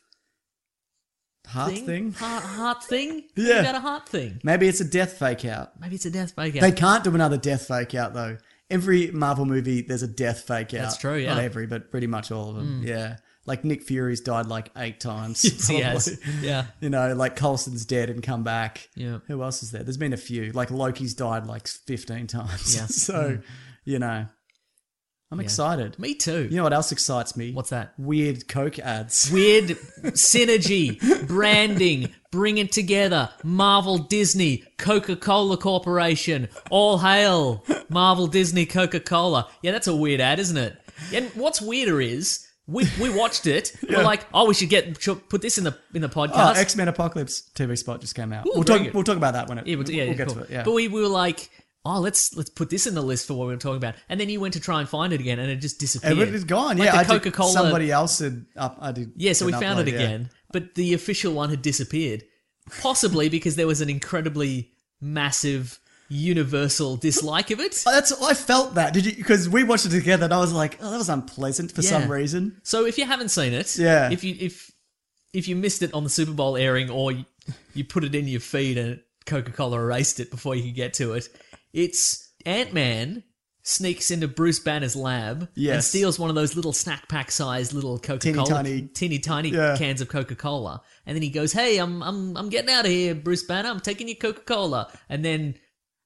Heart thing, thing. heart, heart thing. Yeah. Maybe about a heart thing. Maybe it's a death fake out. Maybe it's a death fake out. They can't do another death fake out though. Every Marvel movie, there's a death fake out. That's true, yeah. Not every, but pretty much all of them. Mm. Yeah. Like Nick Fury's died like eight times. Yes, he has. probably. Yeah. You know, like Coulson's dead and come back. Yeah. Who else is there? There's been a few. Like Loki's died like fifteen times. Yeah. so, Mm. you know, I'm Yeah. excited. Me too. You know what else excites me? What's that? Weird Coke ads. Weird synergy, branding, bring it together. Marvel, Disney, Coca-Cola Corporation. All hail Marvel, Disney, Coca-Cola. Yeah, that's a weird ad, isn't it? And what's weirder is we we watched it. Yeah. We're like, oh, we should get should put this in the in the Oh, podcast. X-Men Apocalypse T V spot just came out. Ooh, we'll very talk. good. We'll talk about that when it. Yeah, we'll, yeah, we'll get cool. to it. Yeah. But we, we were like, oh, let's let's put this in the list for what we were talking about. And then you went to try and find it again, and it just disappeared. It is gone. Like Yeah, the I did- Coca-Cola. Somebody else had. Up, I did. Yeah, so we an found it upload, yeah. again, but the official one had disappeared. Possibly because there was an incredibly massive universal dislike of it. Oh, that's I felt that. Did you? Because we watched it together, and I was like, "Oh, that was unpleasant for Yeah. some reason." So if you haven't seen it, Yeah. if you if if you missed it on the Super Bowl airing, or you, you put it in your feed and Coca-Cola erased it before you could get to it, it's Ant-Man sneaks into Bruce Banner's lab and Yes. steals one of those little snack pack sized little Coca-Cola, tiny. teeny tiny Yeah. cans of Coca-Cola, and then he goes, "Hey, I'm I'm I'm getting out of here, Bruce Banner. I'm taking your Coca-Cola," and then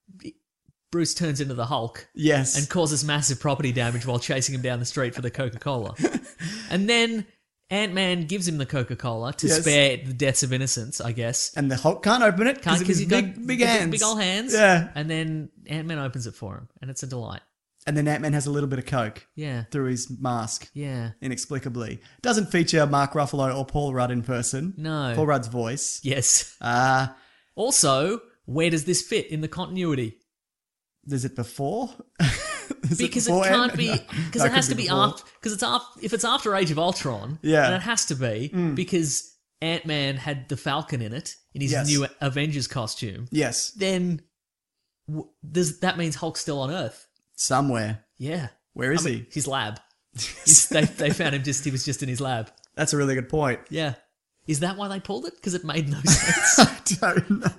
Bruce turns into the Hulk. Yes. And causes massive property damage while chasing him down the street for the Coca-Cola. And then Ant-Man gives him the Coca-Cola to Yes. spare the deaths of innocence, I guess. And the Hulk can't open it Can't because of because his he's big, got big big, hands. big old hands. Yeah. And then Ant-Man opens it for him, and it's a delight. And then Ant-Man has a little bit of Coke. Yeah. Through his mask. Yeah. Inexplicably. Doesn't feature Mark Ruffalo or Paul Rudd in person. No. Paul Rudd's voice. Yes. Uh, Also, where does this fit in the continuity? is it before? Is Because it, before can't Ant- be No, because that it has could to be before. after because it's after if it's after Age of Ultron, Yeah. then it has to be Mm. because Ant-Man had the Falcon in it in his Yes. new Avengers costume. Yes. Then w- does that means Hulk's still on Earth? Somewhere. Yeah. Where is I mean, he? His lab. He's- they they found him just he was just in his lab. That's a really good point. Yeah. Is that why they pulled it? Because it made no sense. I don't know.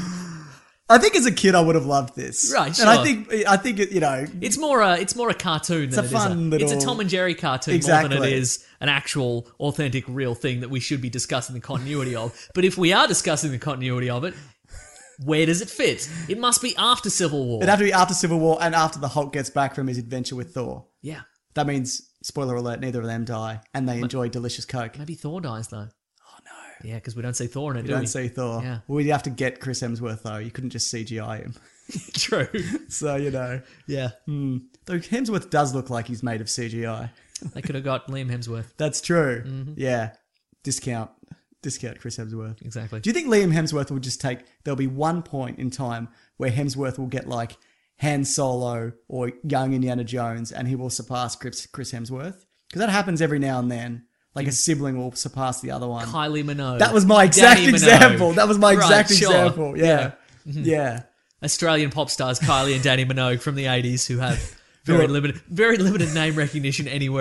I think as a kid I would have loved this. Right, And I sure. think I think it, you know, It's more a it's more a cartoon than a it is fun a, little- it's a Tom and Jerry cartoon more Exactly. than it is an actual authentic real thing that we should be discussing the continuity of. But if we are discussing the continuity of it, where does it fit? It must be after Civil War. it'd have to be after Civil War and after the Hulk gets back from his adventure with Thor. Yeah. That means, spoiler alert, neither of them die and they enjoy delicious Coke. Maybe Thor dies though. Oh no. Yeah, because we don't see Thor in it, You do don't we? see Thor. Yeah. Well, you have to get Chris Hemsworth though. You couldn't just C G I him. True. So, you know. Yeah. Hmm. Though Hemsworth does look like he's made of C G I. They could have got Liam Hemsworth. That's true. Mhm. Yeah. Discount. Discount Chris Hemsworth. Exactly. Do you think Liam Hemsworth will just take... There'll be one point in time where Hemsworth will get like Han Solo or young Indiana Jones and he will surpass Chris, Chris Hemsworth? Because that happens every now and then. Like a sibling will surpass the other one. Kylie Minogue. That was my exact Danny Minogue. example. That was my Right, exact sure. example. Yeah. Mhm. Yeah. Australian pop stars Kylie and Danny Minogue from the eighties who have very Who are- limited, very limited name recognition anywhere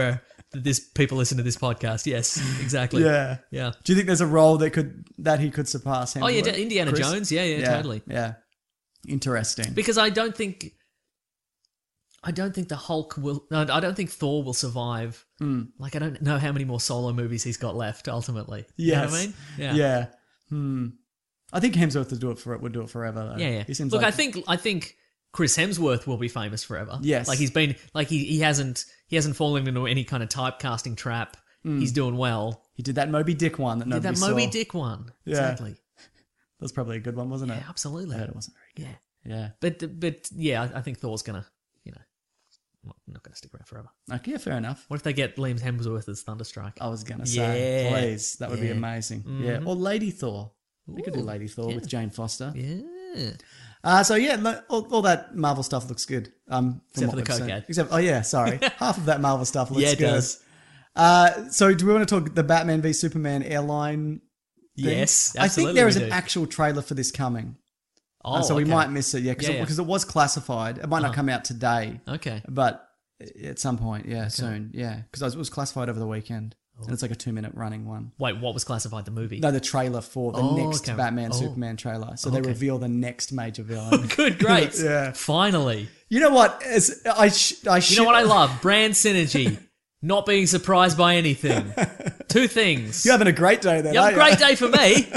that this people listen to this podcast. Yes, exactly. Yeah. Yeah. Do you think there's a role that could that he could surpass Hemsworth? Oh yeah, Indiana Chris? Jones. Yeah, yeah, yeah, totally. Yeah. Interesting. Because I don't think, I don't think the Hulk will. No, I don't think Thor will survive. Mm. Like I don't know how many more solo movies he's got left. Ultimately, Yes. You know what I mean? Yeah. Yeah. Hmm. I think Hemsworth would do it for it. Would do it forever. Though. Yeah, yeah. He seems Look, like I think I think Chris Hemsworth will be famous forever. Yes. Like he's been like he, he hasn't he hasn't fallen into any kind of typecasting trap. He's doing well. he did that Moby Dick one that Did nobody that saw. Moby Dick one. Yeah. Exactly. That was probably a good one, wasn't it? Yeah, absolutely. I heard it wasn't very Yeah. good. Yeah. But but yeah, I, I think Thor's gonna, you know, not, not gonna stick around forever. Okay, yeah, fair enough. What if they get Liam Hemsworth as Thunderstrike? I was gonna say, Yeah. please, that would be Yeah. amazing. Mhm. Yeah, or Lady Thor. We could do Ooh, Lady Thor yeah. with Jane Foster. Yeah. Uh, so yeah, lo- all, all that Marvel stuff looks good. Um, from Except what for the we've coke seen. ad. Except, oh yeah, sorry, half of that Marvel stuff looks Yeah, it good. does. Uh, so do we want to talk the Batman v Superman airline? Thing? Yes, I think absolutely there is we an do. actual trailer for this coming. Oh, Uh, so we okay. might miss it, yeah, because Yeah, it, yeah. 'cause it was classified. It might not Uh-huh. come out today, Okay. but at some point, yeah, soon, yeah, because it was classified over the weekend, and it's like a two-minute running one. Wait, what was classified? The movie? No, the trailer for the Oh, next okay. Batman Oh. Superman trailer. So they Okay. reveal the next major villain. Good, great. Yeah. Finally. You know what? As I sh- I You know what I love? Brand synergy. Not being surprised by anything. Two things. You're having a great day then. You have a aren't great day for me.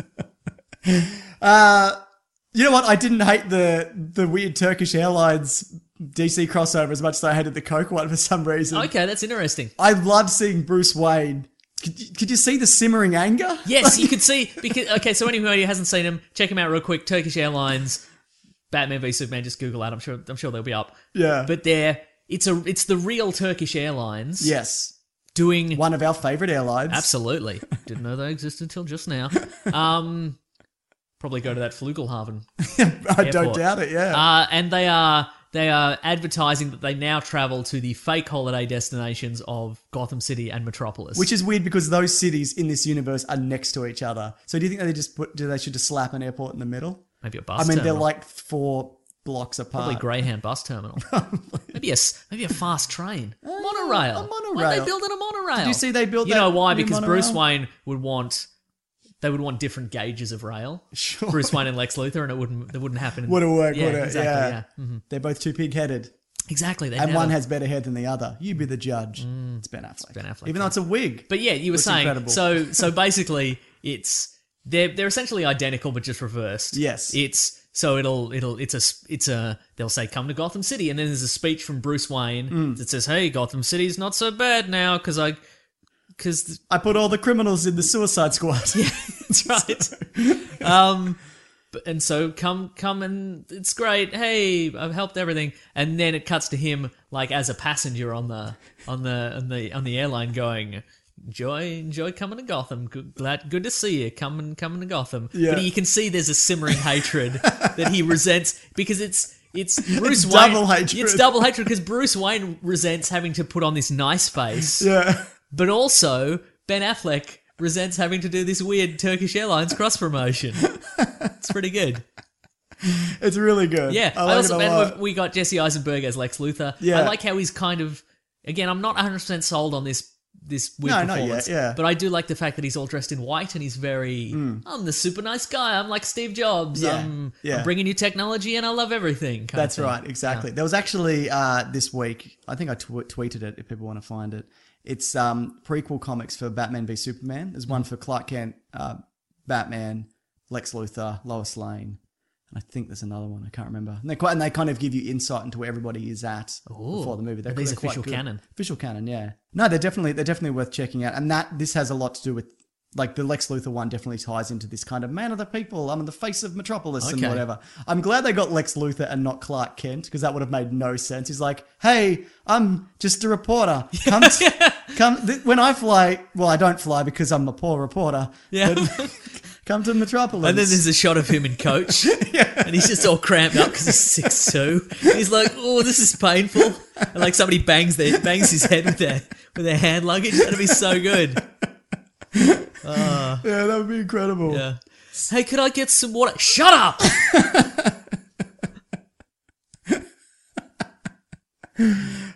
Uh, you know what? I didn't hate the the weird Turkish Airlines D C crossover as much as I hated the Coke one for some reason. Okay, that's interesting. I loved seeing Bruce Wayne. Could you, could you see the simmering anger? Yes, you could see because okay. So anyone who hasn't seen him, check him out real quick. Turkish Airlines, Batman v Superman. Just Google that. I'm sure. I'm sure they'll be up. Yeah. But they're it's a it's the real Turkish Airlines. Yes. Doing One of our favorite airlines. absolutely. Didn't know they existed until just now. Um, probably go to that Flugelhaven. I don't airport. doubt it, yeah. Uh, and they are they are advertising that they now travel to the fake holiday destinations of Gotham City and Metropolis. Which is weird because those cities in this universe are next to each other. So do you think they just put, do they should just slap an airport in the middle? maybe a bus. I mean, terminal. they're like four blocks apart. Probably Greyhound bus terminal. maybe a s- maybe a fast train, monorail. a monorail. Why are they building a monorail? Did you see they built You that know why? new Because monorail? Bruce Wayne would want. They would want different gauges of rail. Sure. Bruce Wayne and Lex Luthor, and it wouldn't. That wouldn't happen. Would it work, yeah, would it? Exactly. yeah. Yeah. Mhm. They're both too pig-headed. Exactly. They And never- one has better hair than the other. You be the judge. It's Ben Affleck. Ben Affleck, Even though it's a wig. But yeah, you were It's saying incredible. so. So basically, it's they're they're essentially identical, but just reversed. Yes. It's so it'll it'll it's a it's a they'll say come to Gotham City, and then there's a speech from Bruce Wayne Mm. that says, "Hey, Gotham City's not so bad now because I because I put all the criminals in the Suicide Squad. yeah, that's right." um. but- And so come, come, and it's great. Hey, I've helped everything. And then it cuts to him, like as a passenger on the on the on the on the airline, going, "Enjoy, enjoy coming to Gotham. Good, glad, good to see you. Coming, coming to Gotham." Yeah. But you can see there's a simmering hatred that he resents because it's it's Bruce It's Wayne. double hatred. It's double hatred because Bruce Wayne resents having to put on this nice face, Yeah. but also Ben Affleck resents having to do this weird Turkish Airlines cross promotion. It's pretty good. It's really good. Yeah, I I, like also it a and lot. we've- we got Jesse Eisenberg as Lex Luthor. Yeah. I like how he's kind of again. I'm not one hundred percent sold on this this weird No, not yet, performance. yeah. But I do like the fact that he's all dressed in white and he's very. I'm the super nice guy. I'm like Steve Jobs. Hmm. Yeah, I'm, yeah. I'm bringing you technology and I love everything. kind of That's thing. right, exactly. There was actually uh, this week, I think I tw- tweeted it if people want to find it. It's um, prequel comics for Batman v Superman. There's one for Clark Kent, uh, Batman, Lex Luthor, Lois Lane. And I think there's another one. I can't remember. And they, quite, and they kind of give you insight into where everybody is at Ooh. before the movie. They're, Are these they're quite official good. canon? Official canon, yeah. No, they're definitely they're definitely worth checking out. And that this has a lot to do with, like, the Lex Luthor one definitely ties into this kind of man of the people. I'm the face of Metropolis and Okay. whatever. I'm glad they got Lex Luthor and not Clark Kent because that would have made no sense. He's like, hey, I'm just a reporter. Come, t- come. Th- when I fly, well, I don't fly because I'm a poor reporter. Yeah. But come to Metropolis. And then there's a shot of him in coach, and he's just all cramped up because he's six two. He's like, "Oh, this is painful," and like somebody bangs their bangs his head with their with their hand luggage. That'd be so good. yeah, that would be incredible. Yeah. Hey, could I get some water? Shut up.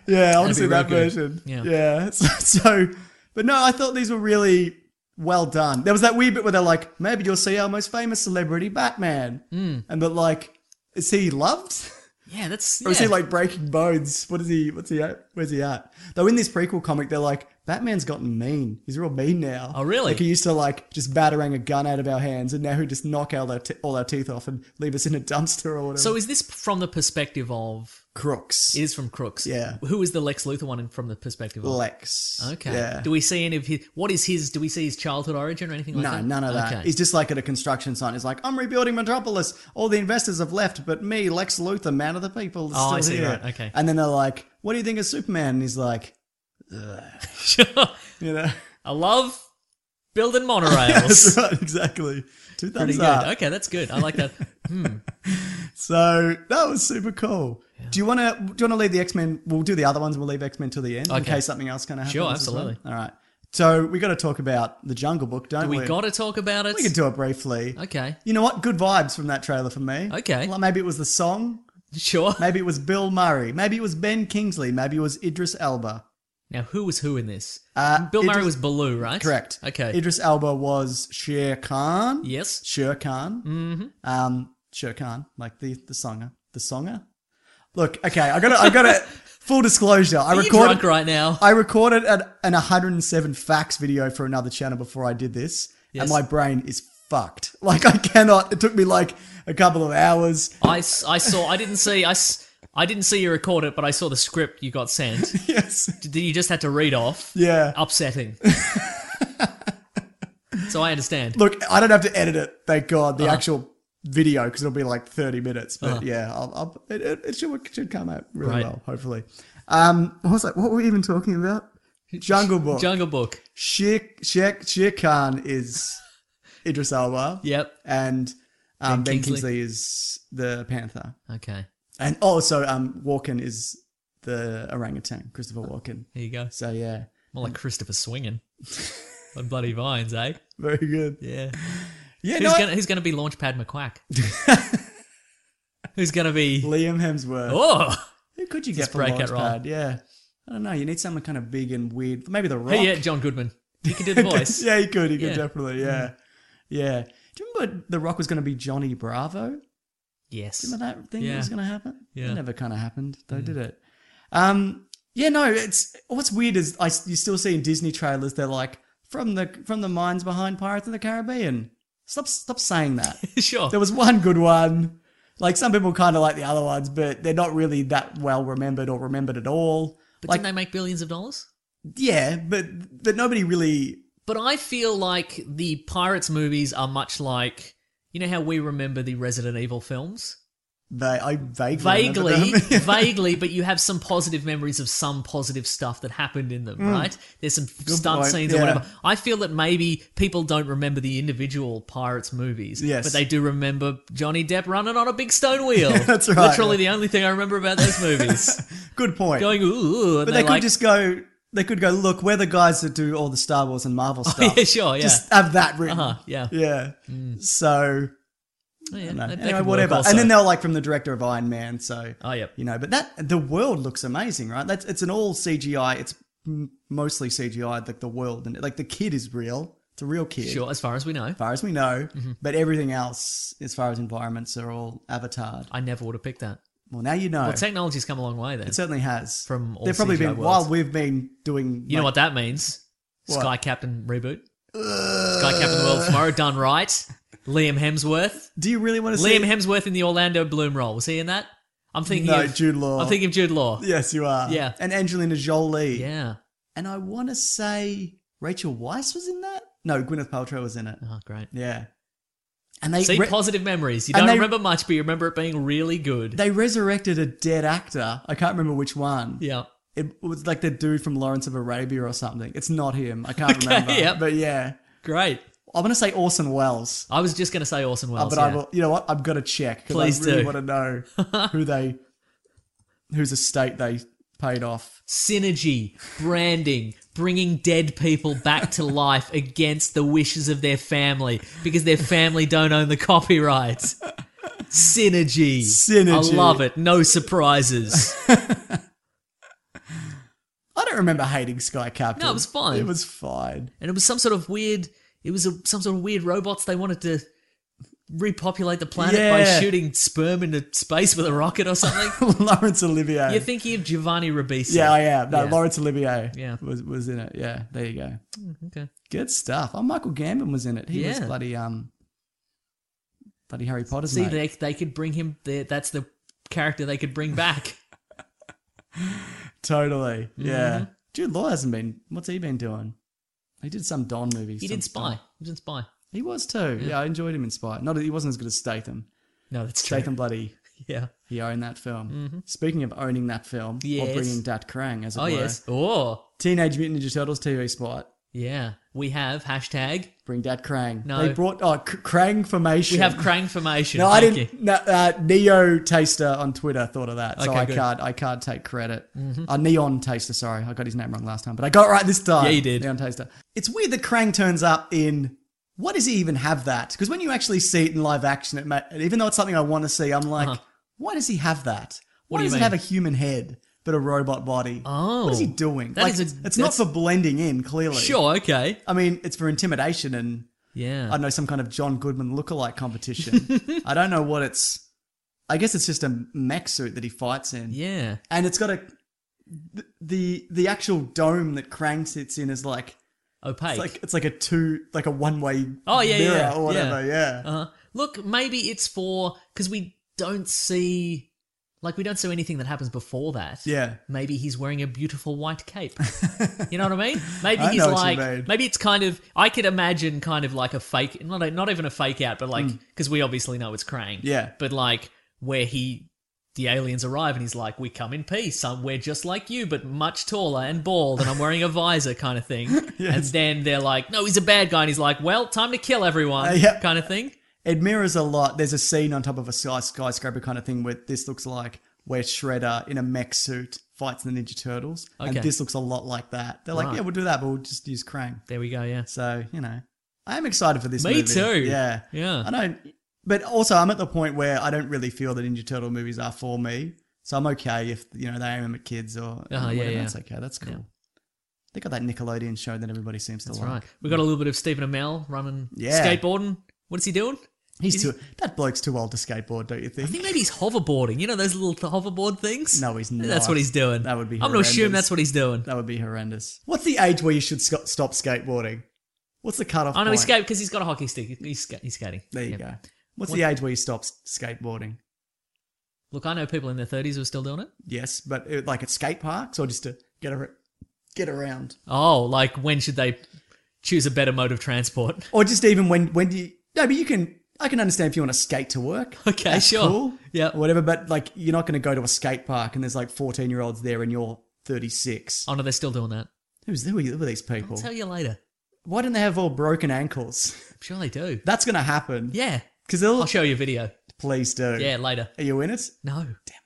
Yeah, I want to That'd see be that real good. version. Yeah. Yeah. So, so, but no, I thought these were really well done. There was that wee bit where they're like, maybe you'll see our most famous celebrity, Batman. Mm. And but like, is he loved? Yeah, that's. Or is yeah. he like breaking bones? What is he? What's he at? Where's he at? Though in this prequel comic, they're like, Batman's gotten mean. He's real mean now. Oh, really? Like he used to like just batarang a gun out of our hands, and now he just knock all our te- all our teeth off and leave us in a dumpster or whatever. So is this from the perspective of Crooks. It is from Crooks. Yeah. Who is the Lex Luthor one in- from the perspective of? Lex. Okay. Yeah. Do we see any of his? What is his? Do we see his childhood origin or anything like No, that? none of that. Okay. He's just like at a construction site. He's like, I'm rebuilding Metropolis. All the investors have left, but me, Lex Luthor, man of the people, is Oh, still I see, here. right, okay. And then they're like, what do you think of Superman? And he's like, Sure. you know. I love building monorails. That's right, exactly. Two thumbs Pretty good. up. Okay, that's good. I like that. Hmm. So that was super cool. Do you want to? Do you want to leave the X Men? We'll do the other ones. We'll leave X Men till the end in Okay. case something else kind of happens. Sure, as well. absolutely. All right. So we got to talk about the Jungle Book, don't Do we? we got to talk about it? We can do it briefly. Okay. You know what? Good vibes from that trailer for me. Okay. Like maybe it was the song. Sure. Maybe it was Bill Murray. Maybe it was Ben Kingsley. Maybe it was Idris Elba. Now, who was who in this? Uh, Bill Murray Idris- was Baloo, right? Correct. Okay. Idris Elba was Shere Khan. Yes. Shere Khan. Mm-hmm. Um, Shere Khan, like the the songer, the songer. Look, okay, I got to I got to full disclosure. I Are you recorded drunk right now? I recorded an, an one hundred seven facts video for another channel before I did this, Yes. and my brain is fucked. Like I cannot. It took me like a couple of hours. I, s- I saw. I didn't see. I, s- I didn't see you record it, but I saw the script you got sent. Yes. That you just had to read off. Yeah. Upsetting. So I understand. Look, I don't have to edit it. Thank God. The Uh-huh. actual video because it'll be like thirty minutes. But Uh-huh. yeah, I'll, I'll, it, it, it should it should come out really Right. well. Hopefully. Um, what was that? What were we even talking about? Jungle Book. Jungle Book. Shere, Shere, Shere Khan is Idris Elba. Yep. And um, Ben Ben Kingsley. Kingsley is the Panther. Okay. And also um, Walken is the orangutan, Christopher Walken. There you go. So yeah, More like Christopher swinging on bloody vines, eh? very good. Yeah. Yeah, Who's no, I- gonna Who's gonna be Launchpad McQuack? Who's gonna be? Liam Hemsworth. Oh. Who could you Just get for break that role. Launchpad? Yeah. I don't know. You need someone kind of big and weird. Maybe The Rock. Hey, yeah, John Goodman. He can do the voice. yeah, he could. He could Yeah. definitely. Yeah. Yeah. Do you remember The Rock was going to be Johnny Bravo? Yes. Do you remember that thing that Yeah. was going to happen? Yeah. It never kind of happened, though, did it? Um, yeah, no, it's what's weird is I, you still see in Disney trailers, they're like, from the from the minds behind Pirates of the Caribbean. Stop stop saying that. Sure. There was one good one. Like, some people kind of like the other ones, but they're not really that well remembered or remembered at all. But like, didn't they make billions of dollars? yeah, but but nobody really... But I feel like the Pirates movies are much like, you know how we remember the Resident Evil films? They, I vaguely remember Vaguely, them. vaguely, but you have some positive memories of some positive stuff that happened in them, right? There's some stunt point, scenes yeah. or whatever. I feel that maybe people don't remember the individual Pirates movies, Yes. but they do remember Johnny Depp running on a big stone wheel. That's right. Literally the only thing I remember about those movies. Good point. Going, ooh, and But they they're could like, just go. They could go. Look, we're the guys that do all the Star Wars and Marvel stuff. yeah, sure, yeah. Just have that written. Uh-huh, yeah. Yeah. So Oh, yeah, I don't know. that- that Anyway, could work whatever. also. And then they're like from the director of Iron Man. So Oh, yep. you know, but that the world looks amazing, right? That's it's an all C G I. It's m- mostly C G I. Like the world and like the kid is real. It's a real kid. Sure, as far as we know. As far as we know, Mm-hmm. but everything else, as far as environments, are all avatared. I never would have picked that. Well, now you know. Well, technology's come a long way then. It certainly has. From all They've probably C G I been worlds. while we've been doing. You know what that means? What? Sky Captain reboot. Sky Captain the World Tomorrow done right. Liam Hemsworth. Do you really want to Liam see? Hemsworth in the Orlando Bloom role. Was he in that? I'm thinking No, of Jude Law. I'm thinking of Jude Law. Yes, you are. Yeah. And Angelina Jolie. Yeah. And I want to say Rachel Weisz was in that. No, Gwyneth Paltrow was in it. Oh, great. Yeah. And they See, re- positive memories. You and don't they- remember much, but you remember it being really good. they resurrected a dead actor. I can't remember which one. yeah. It was like the dude from Lawrence of Arabia or something. It's not him. I can't Okay, remember. yep. But yeah. Great. I'm going to say Orson Welles. I was just going to say Orson Uh, Welles. but I yeah. will, you know what? I've got to check because Please I really do. want to know who they, whose estate they paid off. Synergy, branding, bringing dead people back to life against the wishes of their family because their family don't own the copyright. Synergy. Synergy. I love it. No surprises. remember hating Sky Captain. No, it was fine. It was fine. And it was some sort of weird. It was a, some sort of weird robots. They wanted to repopulate the planet by Yeah. shooting sperm into space with a rocket or something. Lawrence Olivier. You're thinking of Giovanni Ribisi. Yeah, I am. No, Yeah. Lawrence Olivier Yeah. was, was in it. Yeah, there you go. Okay. Good stuff. Oh, Michael Gambon was in it. He was Yeah. bloody, um, bloody Harry Potter's See, mate. they they could bring him. There. That's the character they could bring back. Totally. Yeah. Mm-hmm. Jude Law hasn't been. What's he been doing? He did some Don movie. He some did Spy. Don- He was in Spy. He was too. Yeah. I enjoyed him in Spy. Not that he wasn't as good as Statham. No, that's true. Statham bloody. Yeah. He owned that film. Speaking of owning that film, or Yes. bringing Dat Krang, as it Oh were. yes. Oh Teenage Mutant Ninja Turtles T V spot. yeah. We have hashtag. Bring Dat Krang. No. They brought oh K- Krang formation. We have Krang formation. No, I Thank didn't. you. No, uh, Neo Taster on Twitter thought of that, so Okay, I good. can't. I can't take credit. Uh, Neon Taster. Sorry, I got his name wrong last time, but I got it right this time. Yeah, you did. Neon Taster. It's weird that Krang turns up in. What does he even have that? Because when you actually see it in live action, it ma- even though it's something I want to see, I'm like, Uh-huh. why does he have that? What Why do you does mean? it have a human head but a robot body? Oh. What is he doing? That like, is a- it's not that's- for blending in, clearly. Sure. Okay. I mean, it's for intimidation and. Yeah. I don't know, some kind of John Goodman lookalike competition. I don't know what it's. I guess it's just a mech suit that he fights in. Yeah. And it's got a. The the, the actual dome that Krang sits in is like. Opaque. It's like it's like a two like a one way Oh yeah, mirror yeah, or whatever. Yeah. Uh-huh. Look, maybe it's for because we don't see, like, we don't see anything that happens before that. Yeah. Maybe he's wearing a beautiful white cape. You know what I mean? Maybe I he's know what you like, mean. maybe it's kind of. I could imagine kind of like a fake, not a, not even a fake out, but like because we obviously know it's Krang. Mm. Yeah. But like where he. The aliens arrive and he's like, we come in peace. I'm, we're just like you, but much taller and bald, and I'm wearing a visor kind of thing. Yes. And then they're like, no, he's a bad guy. And he's like, well, time to kill everyone Uh, yeah. kind of thing. It mirrors a lot. There's a scene on top of a sky skyscraper kind of thing where this looks like where Shredder in a mech suit fights the Ninja Turtles. Okay. And this looks a lot like that. They're like, Right. yeah, we'll do that, but we'll just use Krang. There we go, yeah. So, you know, I am excited for this Me movie. too. Yeah. Yeah. I don't, but also I'm at the point where I don't really feel that Ninja Turtle movies are for me. So I'm okay if, you know, they aim at kids or yeah, whatever. yeah. That's okay. That's cool. Yeah. They got that Nickelodeon show that everybody seems to That's like. right. We got a little bit of Stephen Amell running Yeah. skateboarding. What is he doing? He's Is too, that bloke's too old to skateboard, don't you I think? think maybe he's hoverboarding. You know those little hoverboard things? No, he's I think not. That's what he's doing. That would be I'm going to assume horrendous. that's what he's doing. That would be horrendous. What's the age where you should sc- stop skateboarding? What's the cutoff Oh, no, point? he's skate because he's got a hockey stick. He's, ska- he's skating. There you Yeah. go. What's What- the age where you stop s- skateboarding? Look, I know people in their thirties who are still doing it. Yes, but uh, like at skate parks or just to get a, get around, Oh, like when should they choose a better mode of transport? or just even when when do you? No, but you can. I can understand if you want to skate to work. Okay, That's sure. cool. Yeah. or whatever. But like, you're not going to go to a skate park and there's like fourteen year olds there and you're thirty-six. Oh, no, they're still doing that. Who's who are, who are these people? I'll tell you later. Why don't they have all broken ankles? I'm sure they do. That's going to happen. Yeah. because they'll. I'll show you a video. Please do. Yeah, later. Are you in it? No.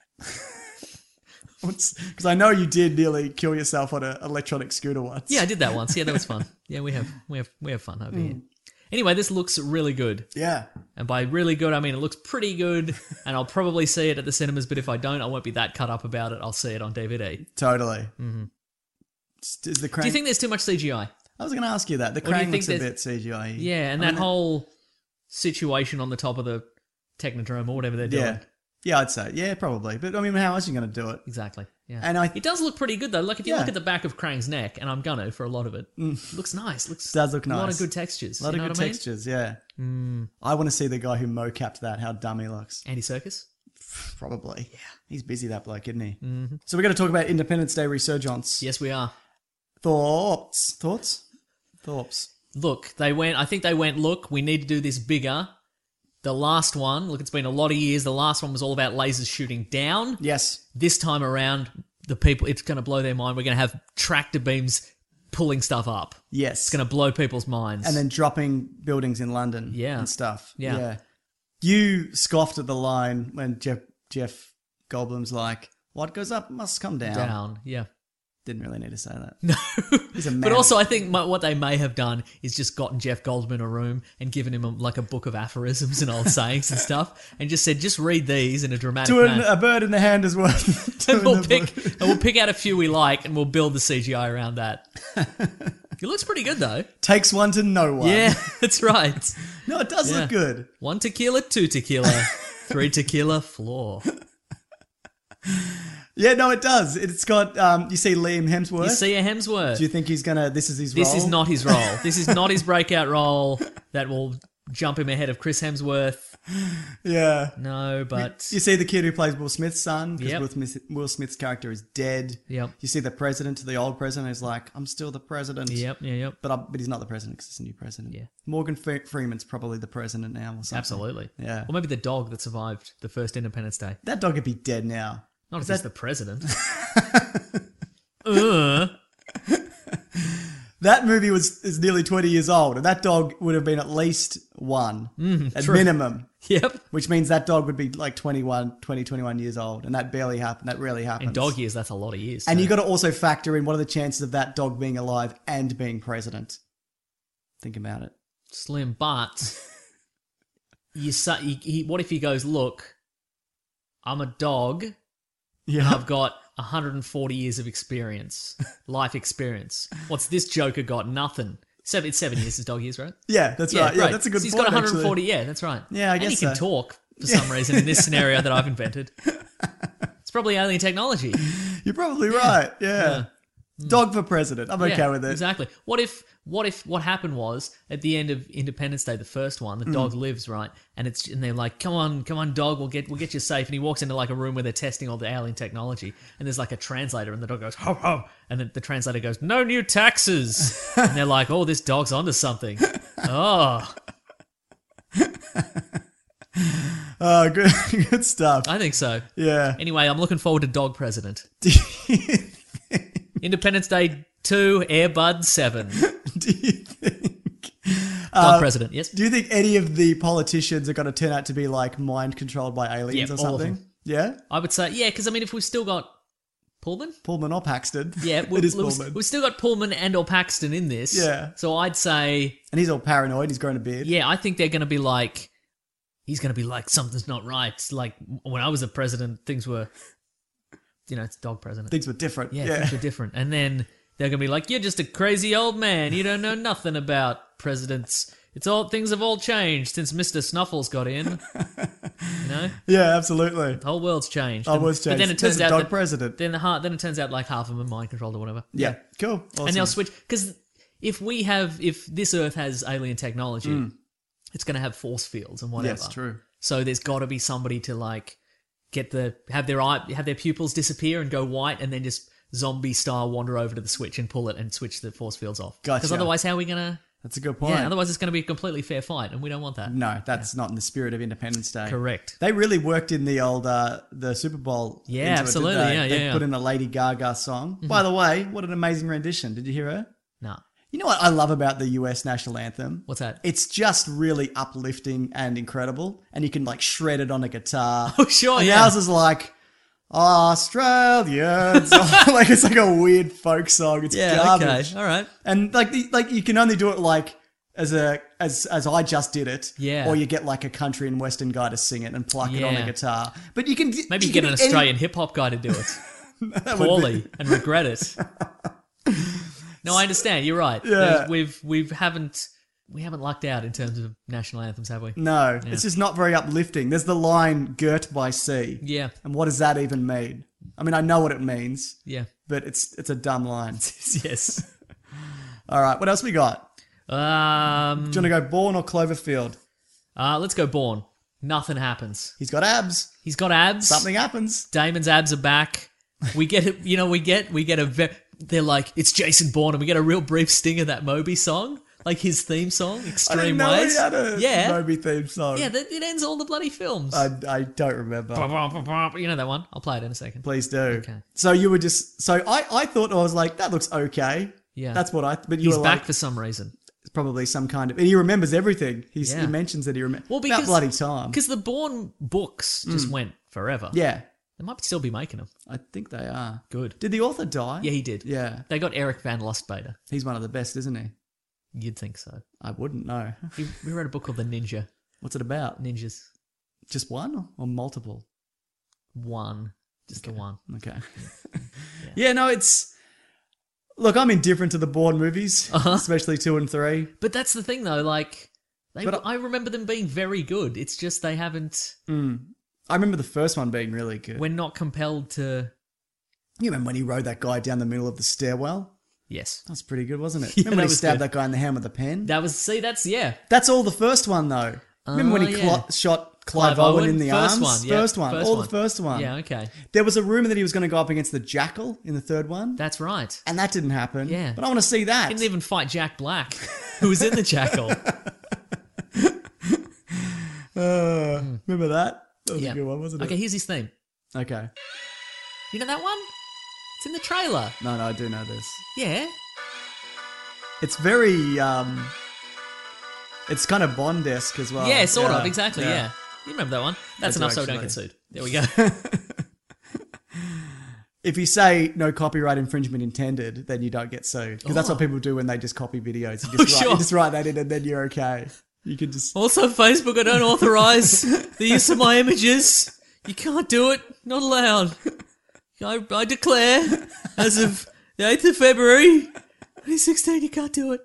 Because I know you did nearly kill yourself on an electronic scooter once. Yeah, I did that once. Yeah, that was fun. Yeah, we have we have we have fun over here. Anyway, this looks really good. Yeah. And by really good, I mean it looks pretty good, and I'll probably see it at the cinemas, but if I don't, I won't be that cut up about it. I'll see it on D V D. Totally. Mm-hmm. Is the Krang- Do you think there's too much C G I? I was going to ask you that. The Or do you Krang think looks a there's- bit C G I. Yeah, and I that mean, whole situation on the top of the Technodrome or whatever they're doing. Yeah. Yeah, I'd say. Yeah, probably. But I mean, how else are you going to do it? Exactly. Yeah. And I- it does look pretty good though. Like if you Yeah. look at the back of Krang's neck, and I'm gonna for a lot of it, it looks nice. Looks Does look a lot nice. of good textures. A lot you know of good what I mean? textures, yeah. Mm. I want to see the guy who mocapped that, how dumb he looks. Andy Serkis. Probably. Yeah. He's busy, that bloke, isn't he? Mm-hmm. So we're going to talk about Independence Day resurgence. Yes, we are. Thoughts? Thoughts? Thoughts? Look, they went. I think they went. Look, we need to do this bigger. The last one, look, it's been a lot of years. The last one was all about lasers shooting down. Yes. This time around, the people, it's going to blow their mind. We're going to have tractor beams pulling stuff up. Yes. It's going to blow people's minds. And then dropping buildings in London Yeah. and stuff. Yeah. yeah. You scoffed at the line when Jeff Jeff Goldblum's like, what goes up must come down. down. Yeah. Didn't really need to say that. No. He's a man. But also, I think my, what they may have done is just gotten Jeff Goldblum in a room and given him a, like a book of aphorisms and old sayings and stuff, and just said, just read these in a dramatic To manner. an, a bird in the hand is worth. two and in we'll the pick bush. and we'll pick out a few we like, and we'll build the C G I around that. It looks pretty good though. Takes one to know one. Yeah, that's right. No, it does Yeah. look good. One tequila, two tequila, three tequila, floor. Yeah, no, it does. It's got. Um, you see Liam Hemsworth. You see a Hemsworth. Do you think he's gonna? This is his This role. is not his role. This is not his breakout role that will jump him ahead of Chris Hemsworth. Yeah. No, but You see the kid who plays Will Smith's son because Yep. Will, Smith, Will Smith's character is dead. Yep. You see the president, the old president, is like, I'm still the president. Yep, yeah, yep. But I, but he's not the president because it's a new president. Yeah. Morgan Fre- Freeman's probably the president now or something. Absolutely. Yeah. Or maybe the dog that survived the first Independence Day. That dog would be dead now. Not if Is he's that- the president. uh. That movie was is nearly twenty years old, and that dog would have been at least one Mm, at true. minimum. Yep. Which means that dog would be like twenty-one, twenty, twenty-one years old, and that barely happened. That rarely happens. In dog years, that's a lot of years. And so- you got to also factor in what are the chances of that dog being alive and being president. Think about it. Slim, but you say, he, he, what if he goes, look, I'm a dog, Yeah. and I've got one hundred forty years of experience, life experience. What's this joker got? Nothing. Seven, it's seven years his dog years, right? Yeah, that's right. Yeah, that's a good so he's point. got one hundred forty, actually. yeah, that's right. Yeah, I and guess he can so. talk for some reason in this scenario that I've invented. It's probably alien technology. You're probably right. Yeah. Dog for president. I'm okay Yeah, with it. Exactly. What if what if what happened was at the end of Independence Day, the first one, the Mm. dog lives, right? And it's and they're like, Come on, come on, dog, we'll get we'll get you safe. And he walks into like a room where they're testing all the alien technology, and there's like a translator, and the dog goes, ho ho, and then the translator goes, no new taxes. And they're like, oh, this dog's onto something. Oh. Oh, good, good stuff. I think so. Yeah. Anyway, I'm looking forward to Dog President. Independence Day two, Airbud seven. Do you think? Dog uh, President, yes. Do you think any of the politicians are going to turn out to be like mind controlled by aliens Yeah, or all of something? them. Yeah. I would say, yeah, because I mean, if we've still got Pullman, Pullman or Paxton. yeah, it we've, is we've, Pullman. we've still got Pullman and or Paxton in this. Yeah. So I'd say, And he's all paranoid. He's grown a beard. yeah, I think they're going to be like, he's going to be like, something's not right. Like when I was a president, things were, you know, it's dog president. Things were different. Yeah, Yeah. things were different. And then they're going to be like, you're just a crazy old man. You don't know nothing about presidents. It's all, things have all changed since Mister Snuffles got in. You know? Yeah, absolutely. The whole world's changed. Whole And- world's But then it changed. There's turns a out dog that, president. Then, the heart, then it turns out like half of them are mind controlled or whatever. Yeah. Cool. Awesome. And they'll switch because if we have, if this Earth has alien technology, it's going to have force fields and whatever. Yes, true. So there's got to be somebody to like get the have their eye have their pupils disappear and go white, and then just zombie style wander over to the switch and pull it and switch the force fields off. Gotcha. Because otherwise, how are we gonna? That's a good point. Yeah. Otherwise, it's going to be a completely fair fight, and we don't want that. No, that's not in the spirit of Independence Day. Correct. They really worked in the old uh, the Super Bowl. Yeah, into it, didn't absolutely. they? Yeah, they yeah, put yeah. in a Lady Gaga song. By the way, what an amazing rendition! Did you hear her? No. You know what I love about the U S national anthem? What's that? It's just really uplifting and incredible, and you can like shred it on a guitar. Oh, sure, and yeah. ours is like Australians, like it's like a weird folk song. It's Yeah. garbage. Okay. All right. And like the, like you can only do it like as a as as I just did it. Yeah. Or you get like a country and western guy to sing it and pluck it on a Yeah. guitar. But you can Maybe you get can an do any- Australian hip hop guy to do it that would be- poorly and regret it. No, I understand. You're right. Yeah. There's- We've we've haven't we haven't lucked out in terms of national anthems, have we? No, Yeah. it's just not very uplifting. There's the line "girt by sea." Yeah. And what does that even mean? I mean, I know what it means. Yeah. But it's it's a dumb line. Yes. All right, what else we got? Um. Do you want to go Bourne or Cloverfield? Uh, let's go Bourne. Nothing happens. He's got abs. He's got abs. Something happens. Damon's abs are back. We get it. You know, we get we get a. Ve- they're like it's Jason Bourne, and we get a real brief sting of that Moby song, like his theme song, I Extreme didn't know Ways. he had a yeah, Moby theme song. yeah. That, it ends all the bloody films. I, I don't remember. You know that one? I'll play it in a second. Please do. Okay. So you were just so I, I thought I was like that looks okay. Yeah. That's what I. But you He's were back like for some reason. it's probably some kind of. And he remembers everything. He's, Yeah. He mentions that he remembers. Well, About because bloody time. Because the Bourne books just went forever. Yeah. They might still be making them. I think they are. Good. Did the author die? Yeah, he did. Yeah. They got Eric Van Lustbader. He's one of the best, isn't he? You'd think so. I wouldn't know. He, we wrote a book called The Ninja. What's it about? Ninjas. Just one or multiple? One. Just okay. the one. Okay. yeah. yeah, no, it's... Look, I'm indifferent to the Bourne movies, uh-huh. especially two and three. But that's the thing, though. Like, they, but I, I remember them being very good. It's just they haven't... Mm. I remember the first one being really good. We're not compelled to... You remember when he rode that guy down the middle of the stairwell? Yes. That's pretty good, wasn't it? Yeah, remember when that he stabbed good. that guy in the hand with a pen? That was... See, that's... Yeah. That's all the first one, though. Remember Uh, when he yeah. cl- shot Clive, Clive Owen, Owen? in the First arms? one, yeah. First one. First all one. the first one. Yeah, okay. There was a rumour that he was going to go up against the Jackal in the third one. That's right. And that didn't happen. Yeah. But I want to see that. He didn't even fight Jack Black, who was in the Jackal. uh, Remember that? That was Yeah. a good one, wasn't it? Okay, here's his theme. Okay. You know that one? It's in the trailer. No, no, I do know this. Yeah. It's very, um... It's kind of Bond-esque as well. Yeah, sort of, exactly, yeah. You remember that one? That's I do enough so we don't get actually. sued. There we go. If you say no copyright infringement intended, then you don't get sued. Because that's Oh. what people do when they just copy videos. You Oh, just, write, sure. you just write that in and then you're okay. You can just... Also, Facebook, I don't authorise the use of my images. You can't do it. Not allowed. I, I declare, as of the eighth of February, twenty sixteen, you can't do it.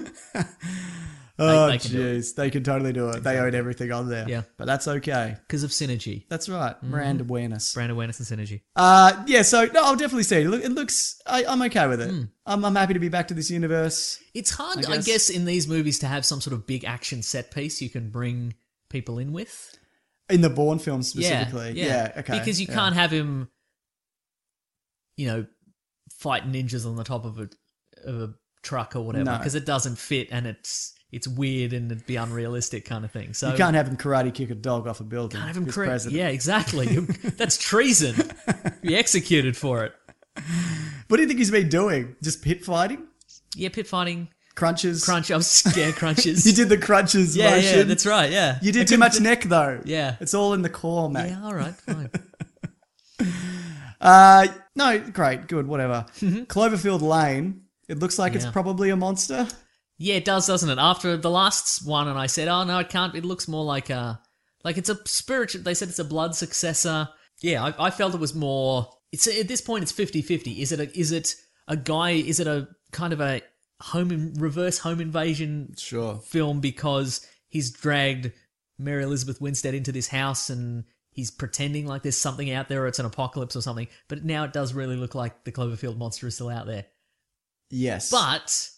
Oh, they can do jeez. They can totally do it. They own everything on there. Yeah. But that's okay. Because of synergy. That's right. Brand awareness. Brand awareness and synergy. Uh, yeah, so no, I'll definitely see it. It, look, it looks... I, I'm okay with Hmm. it. I'm, I'm happy to be back to this universe. It's hard, I I guess. guess. in these movies to have some sort of big action set piece you can bring people in with. In the Bourne films specifically. Yeah, Yeah, okay. Because you yeah. can't have him, you know, fight ninjas on the top of a of a truck or whatever, No. because it doesn't fit and it's it's weird and it'd be unrealistic kind of thing. So You can't have him karate kick a dog off a building. can't have him as correct. president. Yeah, exactly. That's treason. Be executed for it. What do you think he's been doing? Just pit fighting? Yeah, pit fighting, Crunches? crunch. I was scared crunches. You did the crunches yeah, motion. yeah, that's right. Yeah, You I did too couldn't much th- neck, though. Yeah. It's all in the core, mate. Yeah, all right, fine. Uh, no, great, good, whatever. Cloverfield Lane, it looks like it's Yeah. probably a monster. Yeah, it does, doesn't it? After the last one, and I said, "Oh no, it can't." It looks more like a, like it's a spiritual. They said it's a blood successor. Yeah, I, I felt it was more. It's at this point, it's fifty-fifty. Is it a? Is it a guy? Is it a kind of a home in, reverse home invasion Sure. film because he's dragged Mary Elizabeth Winstead into this house and he's pretending like there's something out there or it's an apocalypse or something. But now it does really look like the Cloverfield monster is still out there. Yes. But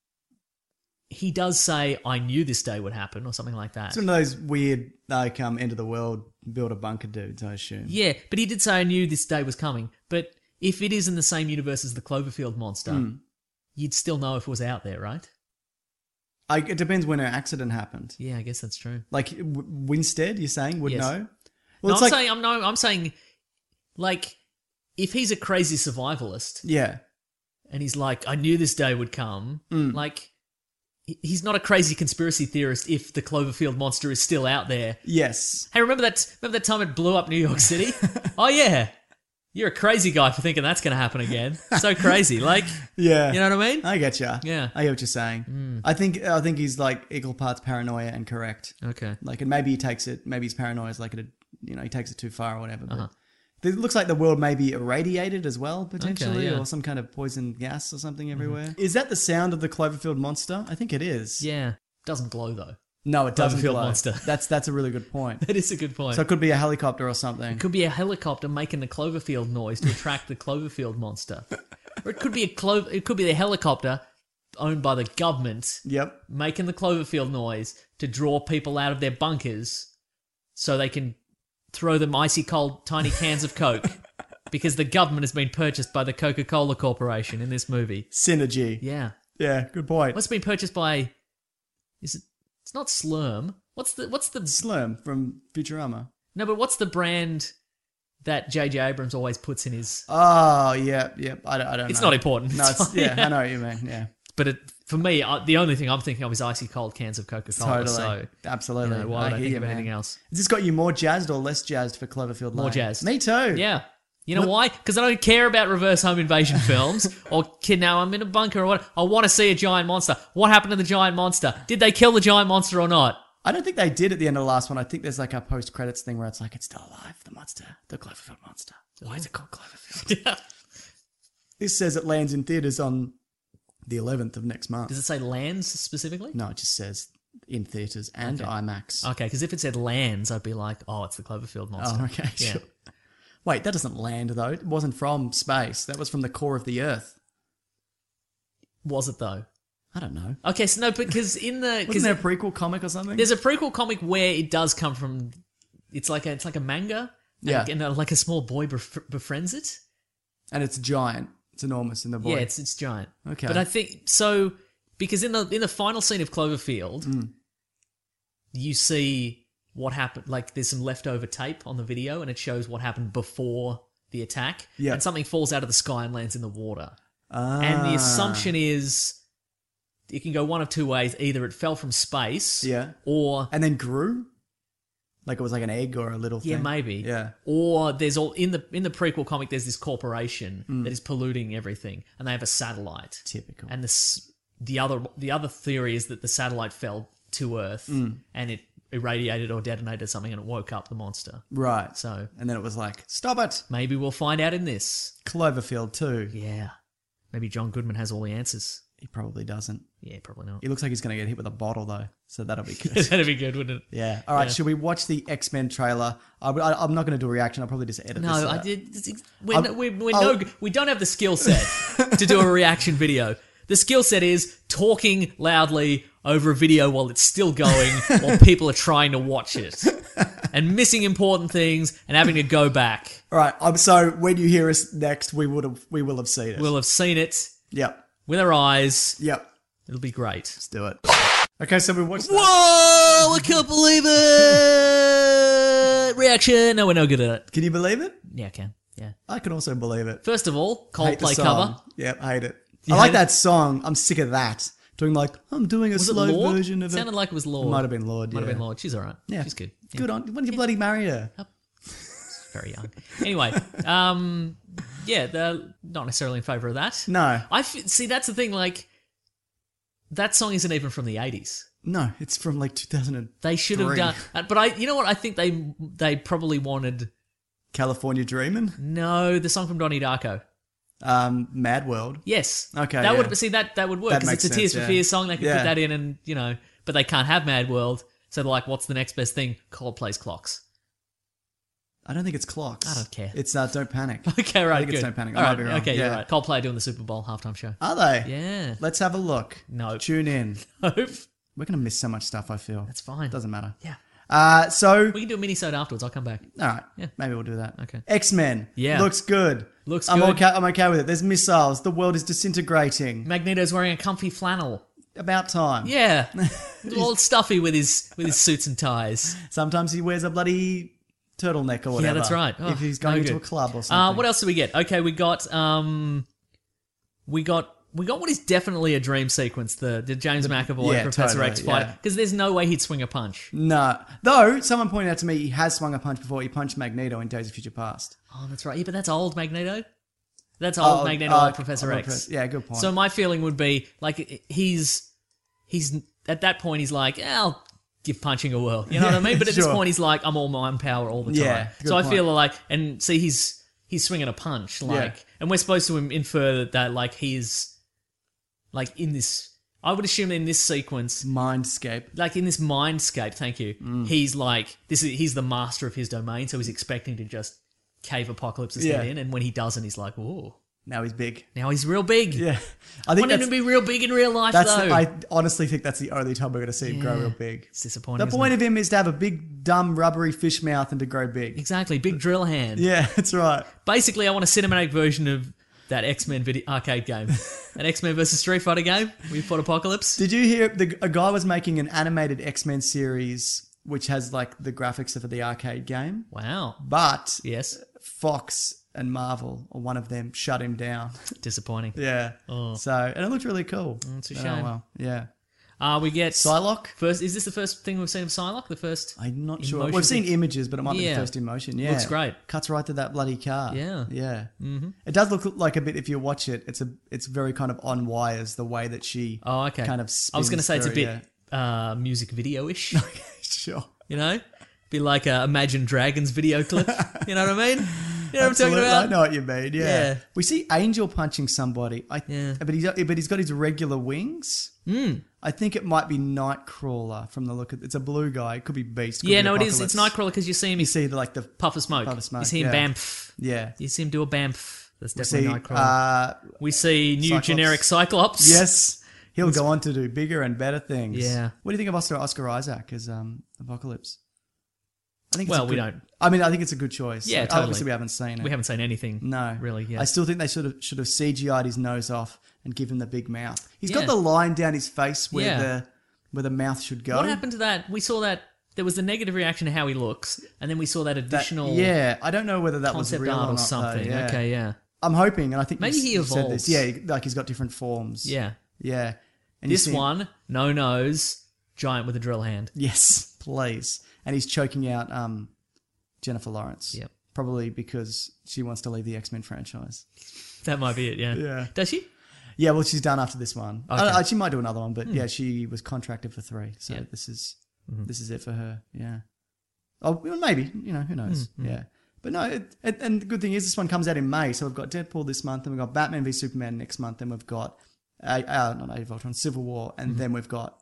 he does say, "I knew this day would happen," or something like that. It's one of those weird, like, um, end of the world, build a bunker dudes, I assume. Yeah, but he did say, "I knew this day was coming." But if it is in the same universe as the Cloverfield monster, Mm. you'd still know if it was out there, right? I, it depends when her accident happened. Yeah, I guess that's true. Like, w- Winstead, you're saying, would Yes. know? no, I'm it's like, saying, I'm no, I'm saying, like, if he's a crazy survivalist yeah. and he's like, "I knew this day would come," Mm. like, he- he's not a crazy conspiracy theorist if the Cloverfield monster is still out there. Yes. Hey, remember that? Remember that time it blew up New York City? Oh yeah, you're a crazy guy for thinking that's going to happen again. So crazy, like, Yeah. you know what I mean? I get you. Yeah. I get what you're saying. Mm. I think I think he's like equal parts paranoia and correct. Okay. Like, and maybe he takes it. Maybe his paranoia is like, a, you know, he takes it too far or whatever. But Uh-huh. it looks like the world may be irradiated as well, potentially, yeah. or some kind of poison gas or something everywhere. Is that the sound of the Cloverfield monster? I think it is. Yeah, doesn't glow though. No, it doesn't Cloverfield glow. monster. That's that's a really good point. That is a good point. So it could be a helicopter or something. It could be a helicopter making the Cloverfield noise to attract the Cloverfield monster, or it could be a clo- It could be the helicopter owned by the government Yep. making the Cloverfield noise to draw people out of their bunkers, so they can throw them icy cold tiny cans of Coke. Because the government has been purchased by the Coca-Cola Corporation in this movie. Synergy. Yeah. Yeah, good point. What's been purchased by? Is it? It's not Slurm. What's the? What's the? Slurm from Futurama. No, but what's the brand that J J Abrams always puts in his? Oh, yeah, yeah. I don't, I don't It's know. not important. No, It's it's, fine. yeah, I know what you mean. Yeah. But it for me, I, the only thing I'm thinking of is icy cold cans of Coca-Cola. Totally. So, Absolutely. you know, why would I, hear think you, of man. anything else? Has this got you more jazzed or less jazzed for Cloverfield Lane? More jazzed. Me too. Yeah. You know What- why? Because I don't care about reverse home invasion films or kid now I'm in a bunker or what. I want to see a giant monster. What happened to the giant monster? Did they kill the giant monster or not? I don't think they did at the end of the last one. I think there's like a post-credits thing where it's like, it's still alive, the monster, the Cloverfield monster. Why is it called Cloverfield? Yeah. This says it lands in theaters on the eleventh of next month. Does it say lands specifically? No, it just says in theaters and Okay. IMAX. Okay, because if it said lands, I'd be like, oh, it's the Cloverfield monster. Oh, okay, Yeah. sure. Wait, that doesn't land though. It wasn't from space. That was from the core of the Earth. Was it though? I don't know. Okay, so no, because in the Wasn't there a prequel comic or something? there's a prequel comic where it does come from. It's like a it's like a manga. Yeah. and, and uh, like a small boy bef- befriends it. And it's giant. It's enormous in the boy. Yeah, it's it's giant. Okay. But I think so because in the in the final scene of Cloverfield, Mm. you see what happened. Like there's some leftover tape on the video, and it shows what happened before the attack. Yeah. And something falls out of the sky and lands in the water. Ah. And the assumption is it can go one of two ways: either it fell from space, Yeah. or And then grew? Like it was like an egg or a little thing? yeah, maybe. Yeah. Or there's all in the in the prequel comic. There's this corporation Mm. that is polluting everything, and they have a satellite. Typical. And this the other the other theory is that the satellite fell to Earth Mm. and it irradiated or detonated something, and it woke up the monster. Right. So And then it was like, stop it! maybe we'll find out in this. Cloverfield too. Yeah. Maybe John Goodman has all the answers. He probably doesn't. Yeah, probably not. He looks like he's going to get hit with a bottle though. So that'll be good. That'd be good, wouldn't it? Yeah. All right. Yeah. Should we watch the X-Men trailer? I, I, I'm not going to do a reaction. I'll probably just edit No, this. I out. did. We're, I'll- no, we're, we're I'll- no, we don't have the skill set to do a reaction video. The skill set is talking loudly over a video while it's still going, while people are trying to watch it, and missing important things and having to go back. All right. Um, so when you hear us next, we would have we will have seen it. We'll have seen it Yep. with our eyes. Yep. It'll be great. Let's do it. Okay. So we watched. That. Whoa! I can't believe it. Reaction. No, we're no good at it. Can you believe it? Yeah, I can. Yeah. I can also believe it. First of all, Hate the Coldplay song. cover. Yep. Hate it. You I like hate it? that song. I'm sick of that. Doing like I'm doing a Was it slow Lord? version of it. Sounded like it was Lord. Might have been Lord. Might yeah. have been Lord. She's all right. Yeah. She's good. Yeah. Good on. When did you bloody marry her? Very young. Anyway, um, yeah, they're not necessarily in favour of that. No. I f- see. That's the thing. Like, that song isn't even from the eighties. No, it's from like two thousand. They should have done. uh, But I, you know what? I think they they probably wanted. California Dreamin'. No, the song from Donnie Darko. Um, Mad World. Yes. Okay, That yeah. would see that that would work That because makes it's a Tears sense, for yeah. Fears song. They could Yeah. put that in, and you know, but they can't have Mad World. So they're like, what's the next best thing? Coldplay's Clocks. I don't think it's Clocks. I don't care. It's uh, Don't Panic. Okay, right. I think good. it's Don't Panic. I All might right, be wrong. okay, Yeah. you're right. Coldplay doing the Super Bowl halftime show. Are they? Yeah. Let's have a look. No. Tune in. Nope. We're gonna miss so much stuff. I feel. That's fine. Doesn't matter. Yeah. Uh, so We can do a mini-sode afterwards. I'll come back. all right. Yeah. Maybe we'll do that. Okay. X-Men. Yeah. Looks good. Looks I'm good. okay. I'm okay with it. There's missiles. The world is disintegrating. Magneto's wearing a comfy flannel. About time. Yeah. He's all stuffy with his with his suits and ties. Sometimes he wears a bloody turtleneck or whatever. Yeah, that's right. Oh, if he's no going into good. a club or something. Uh, what else do we get? Okay, we got um, we got we got what is definitely a dream sequence. The the James McAvoy yeah, Professor totally, X fight yeah. because there's no way he'd swing a punch. No. Though, someone pointed out to me he has swung a punch before. He punched Magneto in Days of Future Past. Oh, that's right. Yeah, but that's old Magneto. That's old Oh, Magneto, oh, like Professor oh, X. Yeah, good point. So my feeling would be like he's he's at that point he's like, eh, I'll give punching a whirl. You know what I mean? But at this Sure. point he's like, I'm all mind power all the time. Yeah, good so I point. feel like, and see, he's he's swinging a punch, like, Yeah. and we're supposed to infer that, that like he's like in this. I would assume in this sequence, Mindscape. like in this mindscape. Thank you. Mm. He's like this is he's the master of his domain, so he's expecting to just cave Apocalypse's Yeah. head in, and when he doesn't, he's like, whoa. Now he's big. Now he's real big. Yeah. I I think want him that's, to be real big in real life, that's though. I honestly think that's the only time we're going to see him grow Yeah. real big. It's disappointing. The isn't point it? of him is to have a big, dumb, rubbery fish mouth and to grow big. Exactly, big drill hand. Yeah, that's right. Basically, I want a cinematic version of that X-Men video arcade game. An X-Men versus Street Fighter game with fought Apocalypse. Did you hear the, a guy was making an animated X-Men series which has like the graphics for the arcade game? Wow. But Yes. Fox and Marvel, or one of them, shut him down. Disappointing. Yeah. Oh. So, and it looked really cool. It's a But, shame. Oh, well, yeah. Uh, we get Psylocke? First, is this the first thing we've seen of Psylocke? The first? I'm not sure. emotion We've seen thing? images, but it might be Yeah. the first emotion. Yeah. Looks great. Cuts right to that bloody car. Yeah. Yeah. Mm-hmm. It does look like a bit, if you watch it, it's a it's very kind of on wires, the way that she Oh, okay. kind of I was going to spins say it's a through, bit uh, music video-ish. yeah. Sure. You know? Be like a Imagine Dragons video clip. You know what I mean? You know what I'm talking Absolutely, about? I know what you mean. Yeah. Yeah. We see Angel punching somebody. I, Yeah. But he's but he's got his regular wings. Mm. I think it might be Nightcrawler from the look of it's a blue guy. It could be Beast. Could Yeah, be no, it is. It's Apocalypse. Nightcrawler because you see him You see the, like the puff of smoke. Puff of smoke, You see him yeah. bamf. yeah. You see him do a bamf. That's We definitely see Nightcrawler. uh, we see new Cyclops. generic Cyclops. yes. He'll go on to do bigger and better things. Yeah. What do you think of Oscar, Oscar Isaac as um, Apocalypse? I think. It's Well, a we good- don't- I mean, I think it's a good choice. Yeah, Like, totally. Obviously, we haven't seen it. We haven't seen anything. No, really. Yeah. I still think they should have should have C G I'd his nose off and give him the big mouth. He's Yeah. got the line down his face where Yeah. the where the mouth should go. What happened to that? We saw that there was the negative reaction to how he looks, and then we saw that That- additional yeah, I don't know whether that was concept real art or, or not, something. Though. Yeah. Okay, yeah, I'm hoping, and I think Maybe you've- he you've said this. evolves. Yeah, like he's got different forms. yeah. yeah. And you This see- one, no nose, giant with a drill hand. yes, please. And he's choking out um, Jennifer Lawrence. Yep. Probably because she wants to leave the X-Men franchise. That might be it. Yeah. Yeah. Does she? Yeah, well, she's done after this one. I Okay. don't know, she might do another one, but yeah, she was contracted for three, so Yeah. this is this is it for her. Yeah. Oh, well, maybe you know who knows. Yeah, but no, it, it, and the good thing is this one comes out in May, so we've got Deadpool this month, and we've got Batman v Superman next month, and we've got uh, uh, not Age of Ultron, Civil War, and then we've got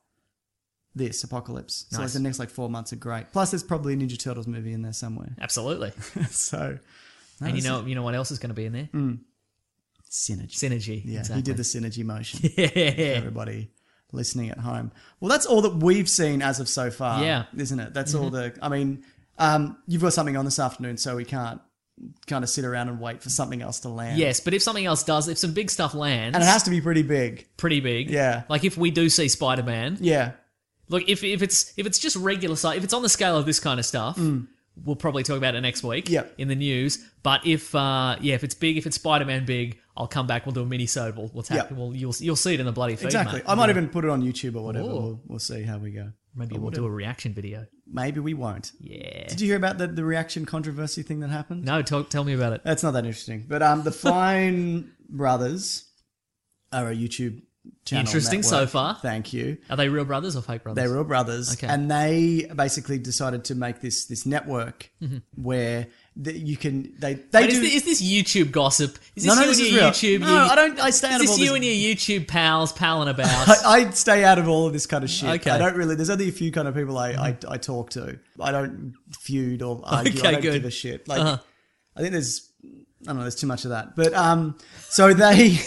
this Apocalypse. So like Nice. the next like four months are great. Plus, there's probably a Ninja Turtles movie in there somewhere. Absolutely. so, no, and you this know, you know what else is going to be in there? is synergy. Synergy. Yeah, exactly. he did the synergy motion. Yeah. Everybody listening at home. Well, that's all that we've seen as of so far. Yeah. Isn't it? That's all the, I mean, um, you've got something on this afternoon, so we can't kind of sit around and wait for something else to land. Yes, but if something else does, if some big stuff lands, And it has to be pretty big. pretty big. Yeah. Like if we do see Spider Man. Yeah. Look, if if it's if it's just regular size, if it's on the scale of this kind of stuff, we'll probably talk about it next week. Mm. Yep. In the news. But if uh, yeah, if it's big, if it's Spider Man big, I'll come back. We'll do a mini-sode. We'll we'll, tap, Yep. we'll you'll you'll see it in the bloody feed. Exactly. mate. I might even put it on YouTube or whatever. Ooh. We'll, we'll see how we go. Maybe Or we'll whatever. do a reaction video. Maybe we won't. Yeah. Did you hear about the, the reaction controversy thing that happened? No, talk, tell me about it. That's not that interesting. But um, the Fine brothers are a YouTube channel. Interesting so network. far. Thank you. Are they real brothers or fake brothers? They're real brothers, Okay. and they basically decided to make this this network where the, you can they they Wait, do. is, this, is this YouTube gossip? Is this No, no, you this and is your real. YouTube? No, you, I don't- I stay out is of this all you this- and your YouTube pals palling about? I, I stay out of all of this kind of shit. Okay. I don't really. There's only a few kind of people I I, I talk to. I don't feud or argue. Okay, I don't good. give a shit. Like Uh-huh. I think there's I don't know. There's too much of that. But um, so they.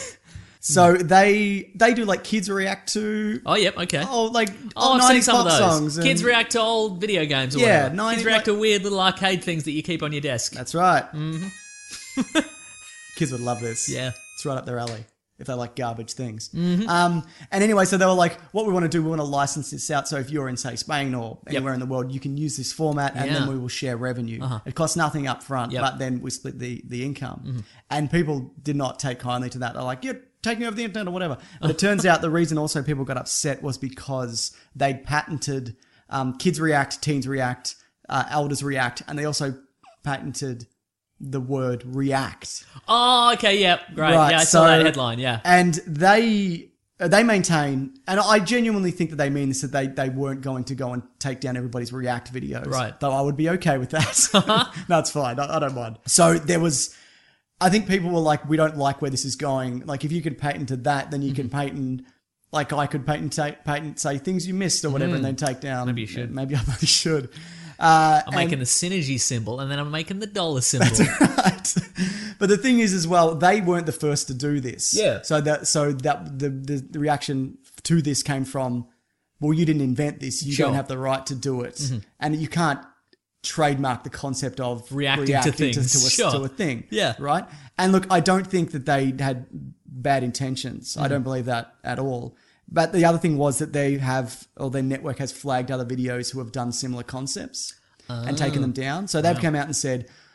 So they they do like kids react to Oh, yep, okay. oh like Oh, old I've seen nineties some of pop those. songs. and- Kids react to old video games or Yeah, whatever. ninety Kids react like- to weird little arcade things that you keep on your desk. That's right. Mm-hmm. Kids would love this. Yeah. It's right up their alley if they like garbage things. Mm-hmm. Um, and anyway, so they were like, what we want to do, we want to license this out. So if you're in, say, Spain or anywhere in the world, you can use this format and Yeah. then we will share revenue. Uh-huh. It costs nothing up front, Yep. but then we split the, the income. Mm-hmm. And people did not take kindly to that. They're like, you're taking over the internet or whatever. Uh. But it turns out the reason also people got upset was because they'd patented um, Kids React, Teens React, uh, Elders React, and they also patented the word react. Oh, okay, yeah, great. Right, yeah, I saw so- that headline, yeah. And they uh, they maintain, and I genuinely think that they mean this, that they, they weren't going to go and take down everybody's React videos. Right. Though I would be okay with that. No, it's fine. I, I don't mind. So there was, I think people were like, we don't like where this is going. Like if you could patent that, then you can patent, like I could patent, take, patent say things you missed or whatever and then take down. Maybe you should. Maybe I probably should. Uh, I'm making the synergy symbol and then I'm making the dollar symbol. right. But the thing is, as well, they weren't the first to do this. Yeah. So that so that the the, the reaction to this came from, well, you didn't invent this. You Sure. don't have the right to do it, and you can't trademark the concept of Reacting to reacting things. to, a, Sure. to a thing. Yeah. Right. And look, I don't think that they had bad intentions. Mm. I don't believe that at all. But the other thing was that they have, or their network has flagged other videos who have done similar concepts and taken them down. So they've come out and said,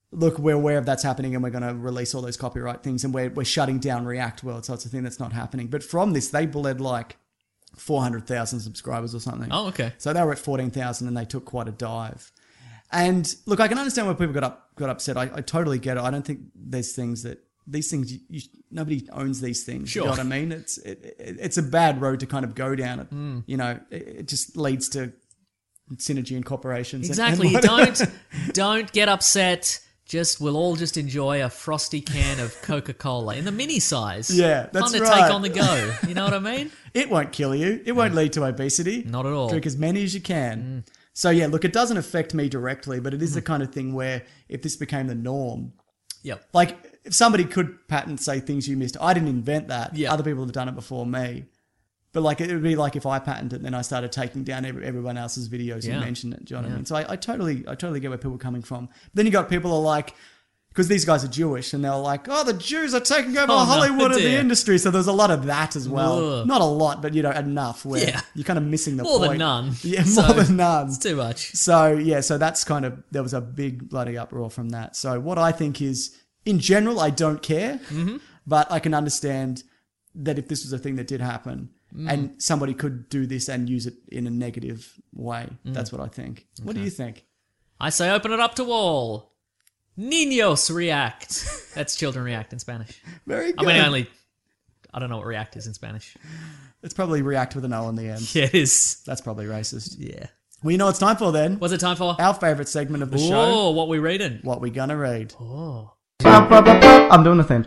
look, we're aware of that's happening and we're going to release all those copyright things and we're, we're shutting down React World. So it's a thing that's not happening. But from this, they bled like four hundred thousand subscribers or something. Oh, okay. So they were at fourteen thousand and they took quite a dive. And look, I can understand why people got up, got upset. I, I totally get it. I don't think there's things that, these things, you, you, nobody owns these things. Sure. You know what I mean? It's it, it, it's a bad road to kind of go down. It, Mm. You know, it, it just leads to synergy and corporations. and- Exactly. and don't don't get upset. Just we'll all just enjoy a frosty can of Coca-Cola in the mini size. Yeah, that's fun to right. take on the go. You know what I mean? It won't kill you. It won't lead to obesity. Not at all. Drink as many as you can. So yeah, look, it doesn't affect me directly, but it is the kind of thing where if this became the norm, Yep. like if somebody could patent, say, things you missed. I didn't invent that. Yeah. Other people have done it before me. But like it would be like if I patented it and then I started taking down every, everyone else's videos Yeah. and mentioned it. Do you know what Yeah. I mean? So I, I totally, I totally get where people are coming from. But then you got people who are like, because these guys are Jewish and they're like, oh, the Jews are taking over Oh, no, Hollywood and the dear. industry. So there's a lot of that as well. Ugh. Not a lot, but you know, enough where Yeah. you're kind of missing the More point. than none. Yeah, So, more than none. It's too much. So yeah, so that's kind of, there was a big bloody uproar from that. So what I think is, in general, I don't care, Mm-hmm. but I can understand that if this was a thing that did happen Mm. and somebody could do this and use it in a negative way, Mm. that's what I think. What do you think? I say open it up to all. Niños react. That's children react in Spanish. Very I good. mean, I only... I don't know what react is in Spanish. It's probably react with an O on the end. Yeah, it is. That's probably racist. Yeah. Well, you know what it's time for then? What's it time for? Our favourite segment of the show. Oh, what we reading? What we gonna read. Oh. I'm doing the thing.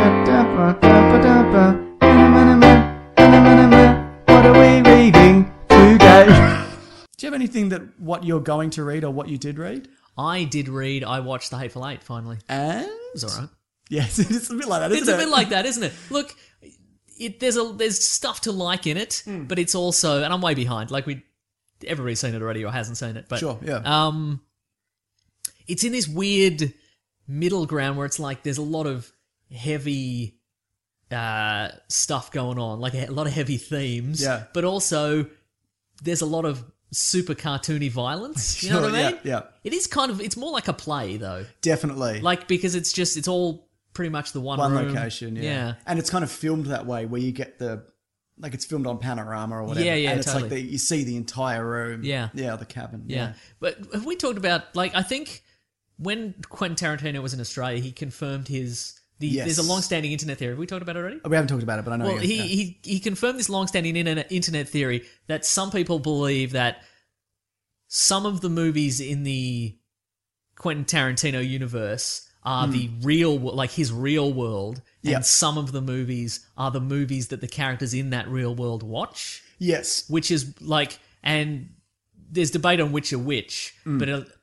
What are we reading today? Do you have anything that what you're going to read or what you did read? I did read, I watched The Hateful Eight, finally. And? It was alright. Yes, it's a bit like that, isn't It's it? a bit like that, isn't it? Look, it, there's a there's stuff to like in it, Hmm. but it's also, and I'm way behind. Like we, everybody's seen it already or hasn't seen it, but Sure, yeah. Um, it's in this weird middle ground where it's like there's a lot of heavy uh, stuff going on, like a, a lot of heavy themes, Yeah. but also there's a lot of super cartoony violence. You know Sure, what I mean? yeah, yeah. It is kind of, it's more like a play though. Definitely. Like, because it's just, it's all pretty much the one One room. location, yeah. Yeah. And it's kind of filmed that way where you get the, like it's filmed on panorama or whatever. Yeah, yeah, And it's totally. like the, you see the entire room. Yeah. Yeah, the cabin. Yeah. Yeah. But have we talked about, like, I think when Quentin Tarantino was in Australia, he confirmed his, the, Yes. there's a long-standing internet theory. Have we talked about it already? We haven't talked about it, but I know. Well, you're he, gonna- he, he confirmed this long-standing internet, internet theory that some people believe that some of the movies in the Quentin Tarantino universe are Hmm. the real, wo- like his real world, and Yep. some of the movies are the movies that the characters in that real world watch. Yes. Which is like, and there's debate on which are which, Mm. but uh,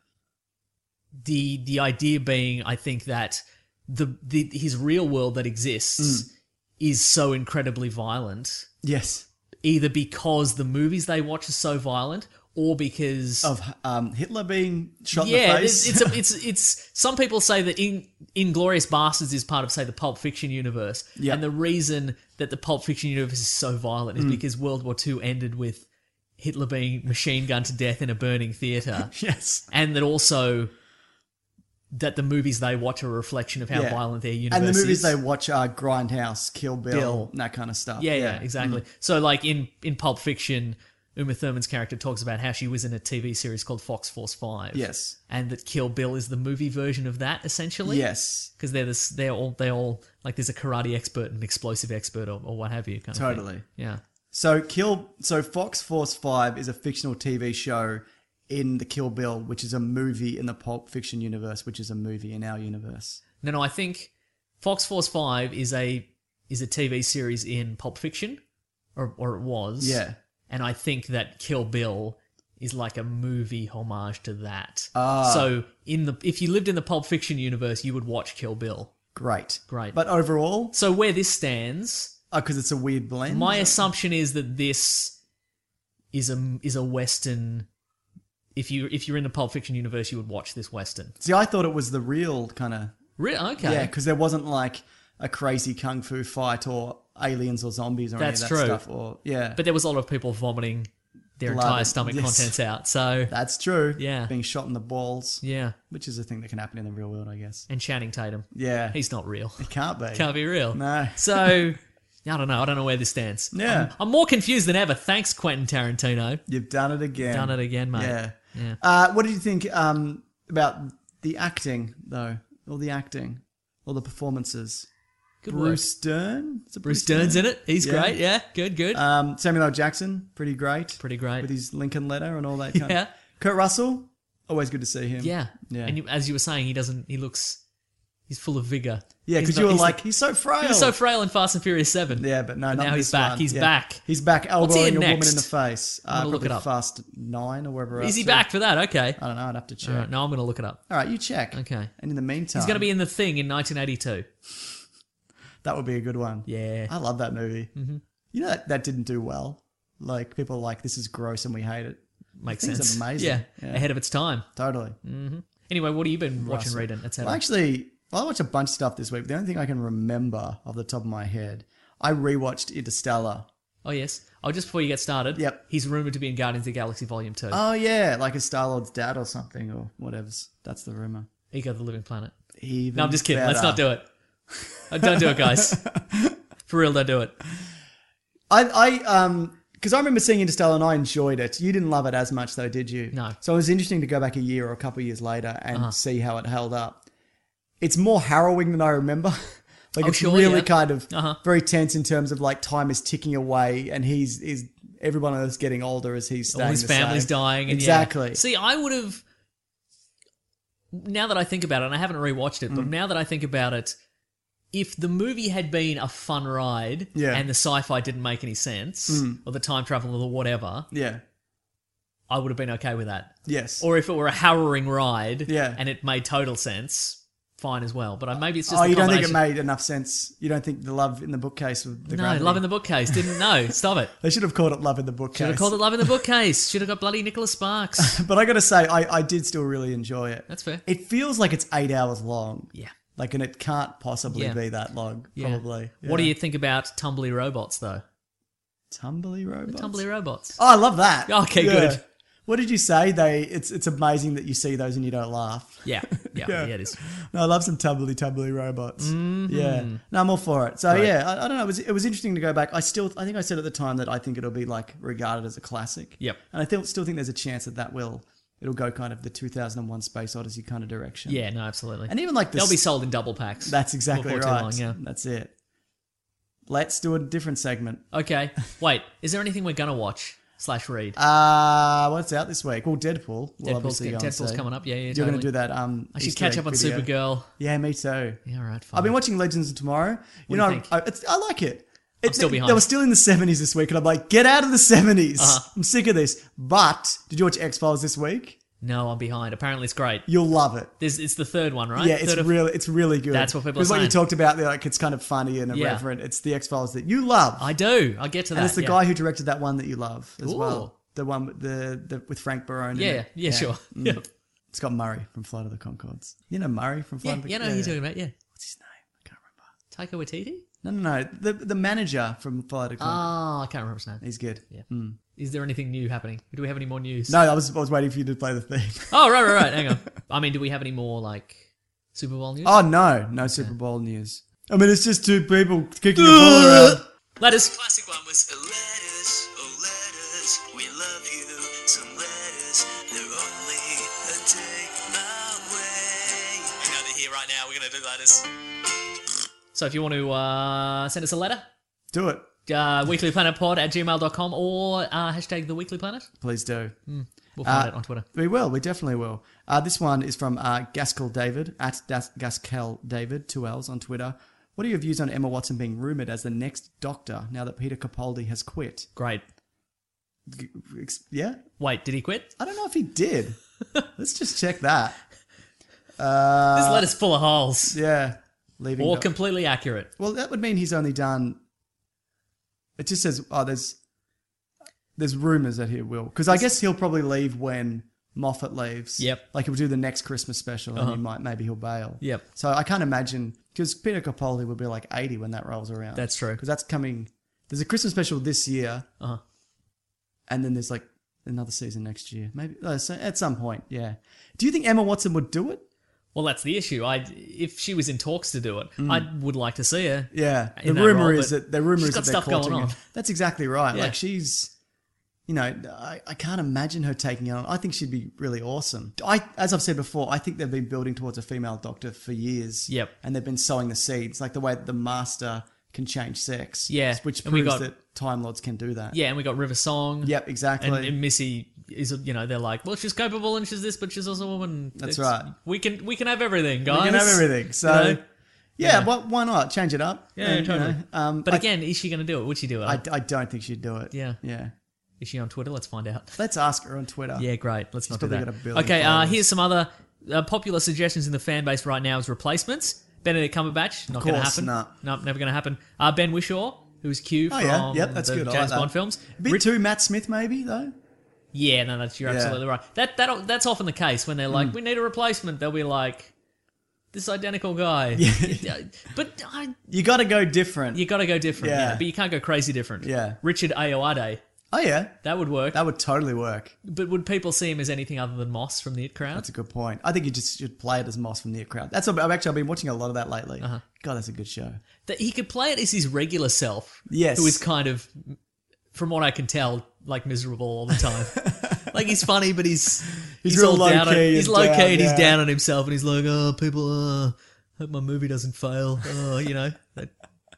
the the idea being, I think that the, the his real world that exists Mm. is so incredibly violent, Yes. either because the movies they watch are so violent, or because Of um, Hitler being shot yeah, in the face. it's, it's a, it's it's some people say that in Inglourious Bastards is part of, say, the Pulp Fiction universe, Yep. and the reason that the Pulp Fiction universe is so violent is Mm. because World War Two ended with Hitler being machine gunned to death in a burning theater. Yes. And that also that the movies they watch are a reflection of how Yeah. violent their universe And the movies is. they watch are Grindhouse, Kill Bill, Bill. and that kind of stuff. Yeah, yeah, exactly. Mm. So, like in, in Pulp Fiction, Uma Thurman's character talks about how she was in a T V series called Fox Force Five. Yes. And that Kill Bill is the movie version of that, essentially. Yes. Because they're this, they're all they all like there's a karate expert and explosive expert or, or what have you. Kind of Totally. thing. Yeah. So Kill so Fox Force Five is a fictional T V show in the Kill Bill, which is a movie in the Pulp Fiction universe, which is a movie in our universe. No, no. I think Fox Force Five is a is a T V series in Pulp Fiction, or or it was. Yeah. And I think that Kill Bill is like a movie homage to that. Ah. So in the if you lived in the Pulp Fiction universe, you would watch Kill Bill. Great. Great. But overall, So where this stands, because it's a weird blend. my assumption is that this is a is a Western. If you if you're in the Pulp Fiction universe, you would watch this Western. See, I thought it was the real kind of. Re- okay. Yeah, because there wasn't like a crazy kung fu fight or aliens or zombies or That's any of that true. stuff. Or yeah, But there was a lot of people vomiting their Blood. entire stomach Yes. contents out. So That's true. Yeah. Being shot in the balls, yeah, which is a thing that can happen in the real world, I guess. and Channing Tatum. Yeah. He's not real. It can't be. Can't be real. No. So I don't know. I don't know where this stands. Yeah. I'm, I'm more confused than ever. Thanks, Quentin Tarantino. You've done it again. Done it again, mate. Yeah. Yeah. Uh, what did you think um, about the acting, though? All the acting, all the performances. Good Bruce Dern. Is it Bruce Dern's in it. He's Yeah. great. Yeah. Good. Good. Um, Samuel L. Jackson, pretty great. Pretty great. With his Lincoln letter and all that kind Yeah. of. Kurt Russell, always good to see him. yeah. Yeah. And you, as you were saying, he doesn't. He looks. He's full of vigor. Yeah, He's because not- you were he's like, the- he's so frail. He was so frail in Fast and Furious Seven. Yeah, but no, But not now in he's this back. one. He's Yeah. back. He's back What's he elbowing in a woman next? in the face. I'm gonna Uh, look probably it up. Fast Nine or wherever. Is he else. back for that? Okay. I don't know. I'd have to check. All right, no, I'm going to look it up. All right, you check. Okay. And in the meantime, He's going to be in The Thing in nineteen eighty-two. that would be a good one. Yeah. I love that movie. Mm-hmm. You know that that didn't do well. Like people are like, this is gross and we hate it. Makes The thing's sense. amazing. Yeah. Yeah. Ahead of its time. Totally. Anyway, what have you been watching, Russell. reading, et cetera? Well, actually, well, I watched a bunch of stuff this week. But the only thing I can remember off the top of my head, I rewatched Interstellar. Oh, yes. Oh, just before you get started. Yep. He's rumoured to be in Guardians of the Galaxy Volume two. Oh yeah, like a Star Lord's dad or something or whatever's. That's the rumor. Ego the Living Planet. Even No, I'm just kidding. Let's better. not do it. Uh, Don't do it, guys. For real, don't do it. I, I, um, because I remember seeing Interstellar and I enjoyed it. You didn't love it as much though, did you? No. So it was interesting to go back a year or a couple of years later and Uh-huh. see how it held up. It's more harrowing than I remember. like Oh, it's sure, really yeah. kind of Uh-huh. very tense in terms of like time is ticking away and he's is everyone else getting older as he's staying All his the family's same. dying. And exactly. Yeah. See, I would have. Now that I think about it, and I haven't rewatched it, but Mm. now that I think about it, if the movie had been a fun ride Yeah. and the sci-fi didn't make any sense, Mm. or the time travel or the whatever, Yeah. I would have been okay with that. Yes. Or if it were a harrowing ride Yeah. and it made total sense, fine as well. But I, maybe it's just Oh, the you don't think it combination- made enough sense? You don't think the love in the bookcase with the No, gravity? Love in the Bookcase. Didn't know. Stop it. They should have called it Love in the Bookcase. Should have called it Love in the Bookcase. Should have got bloody Nicholas Sparks. But I got to say, I, I did still really enjoy it. That's fair. It feels like it's eight hours long. Yeah. Like, and it can't possibly Yeah. be that long, Yeah. probably. What do Yeah. you think about tumbly robots, though? Tumbly robots? Tumbly robots. Oh, I love that. Okay, good. What did you say? They it's it's amazing that you see those and you don't laugh. Yeah. Yeah, Yeah. yeah, it is. No, I love some tumbly tumbly robots. Mhm. Yeah, no, I'm all for it. So Right. yeah, I, I don't know. It was it was interesting to go back. I still I think I said at the time that I think it'll be like regarded as a classic. Yep. And I still still think there's a chance that that will it'll go kind of the two thousand one Space Odyssey kind of direction. Yeah, no, absolutely. And even like the They'll be sold in double packs. That's exactly before right. Too long, yeah. That's it. Let's do a different segment. Okay. Wait, is there anything we're going to watch slash read? Uh, what's out this week? Well, Deadpool. We'll Deadpool's, obviously go and Deadpool's see. coming up. Yeah, yeah, You're totally. going to do that. Um, I should Easter catch egg up on video. Supergirl. Yeah, me too. Yeah, right, fine. I've been watching Legends of Tomorrow. You What do know, you think? I, it's, I like it. I'm It- still they- behind. They were still in the seventies this week, and I'm like, get out of the seventies. Uh-huh. I'm sick of this. But did you watch X Files this week? No, I'm behind. Apparently it's great. You'll love it. There's, it's the third one, right? Yeah, it's Third of- really, it's really good. That's what people are Because what you saying. talked about, they're like it's kind of funny and Yeah. irreverent. It's the X Files that you love. I do. I get to that. and it's the yeah. guy who directed that one that you love as Ooh. well. The one with the, the with Frank Barone. in Yeah, it. yeah, sure. Mm. Yeah. It's got Murray from Flight of the Conchords. You know Murray from Flight Yeah, of the yeah, no, you're talking about, yeah. What's his name? I can't remember. Taika Waititi? No, no, no. The the manager from Flight of the Conchords. Oh, I can't remember his name. He's good. Yeah. Mm. Is there anything new happening? Do we have any more news? No, I was I was waiting for you to play the theme. Oh, right, right, right. Hang on. I mean, do we have any more, like, Super Bowl news? Oh no, no Super Bowl news. I mean, it's just two people kicking a ball around. Letters. Classic one was letters, oh letters, we love you. Some letters, they're only a day away. You know they're here right now. We're gonna do letters. So if you want to uh, send us a letter, Do it, uh, weeklyplanetpod at gmail dot com or uh, hashtag the Weekly Planet. please do. We'll find Uh, it on Twitter. We will. We definitely will. Uh, this one is from uh, Gaskell David at Das- Gaskell David, two L's on Twitter. What are your views on Emma Watson being rumoured as the next Doctor now that Peter Capaldi has quit? Great. G- ex- Yeah? Wait, did he quit? I don't know if he did. Let's just check that. Uh, This letter's full of holes. Yeah. Leaving. Or Doc- completely accurate. well, that would mean he's only done. It just says, oh, there's there's rumours that he will. Because I guess he'll probably leave when Moffat leaves. Yep. Like he'll do the next Christmas special and Uh-huh. he might, maybe he'll bail. Yep. So I can't imagine, because Peter Capaldi will be like eighty when that rolls around. That's true. Because that's coming, there's a Christmas special this year, Uh-huh. and then there's like another season next year. Maybe uh, so at some point, yeah. Do you think Emma Watson would do it? Well, that's the issue. I if she was in talks to do it, I would like to see her. Yeah. The in that rumor role, is but that the rumor she's is got that they're stuff going courting on. her. That's exactly right. Yeah. Like she's, you know, I, I can't imagine her taking it on. I think she'd be really awesome. I, as I've said before, I think they've been building towards a female Doctor for years. Yep. And they've been sowing the seeds, like the way that the Master can change sex. Yeah. Which And we proves got- that Time Lords can do that. Yeah, and we got River Song. Yep, exactly. And, and Missy is, you know, they're like, well, she's capable and she's this, but she's also a woman. That's It's- right. We can we can have everything, guys. We can have everything. So, You know? yeah, Yeah. Why, why not? Change it up. Yeah, And, you totally. know, um, but I- again, is she going to do it? Would she do it? I, I don't think she'd do it. Yeah. Yeah. Is she on Twitter? Let's find out. Let's ask her on Twitter. Yeah, great. Let's not do probably that. got a billion Okay, uh, followers. here's some other uh, popular suggestions in the fan base right now as replacements. Benedict Cumberbatch, not going to course, happen. nah. Nope, never going to happen. Uh, Ben Whishaw, who's Q Oh, from yeah. Yep, that's the good. I James like that. Bond films. A bit Rip- too Matt Smith, maybe, though. Yeah, no, that's you're Yeah. absolutely right. That that that's often the case when they're Mm. like, we need a replacement. They'll be like, this identical guy. Yeah. But I, You got to go different. you got to go different. Yeah. Yeah. but you can't go crazy different. Yeah. Richard Ayoade, Oh, yeah. that would work. That would totally work. But would people see him as anything other than Moss from the It Crowd? That's a good point. I think you just should play it as Moss from the It Crowd. That's what, I've actually I've been watching a lot of that lately. Uh-huh. God, that's a good show. That he could play it as his regular self. Yes. Who is kind of, from what I can tell, like miserable all the time. Like he's funny, but he's He's he's, real all low down on, key he's and low down, key and he's yeah. down on himself and he's like, oh, people, uh, hope my movie doesn't fail. Oh, you know. That,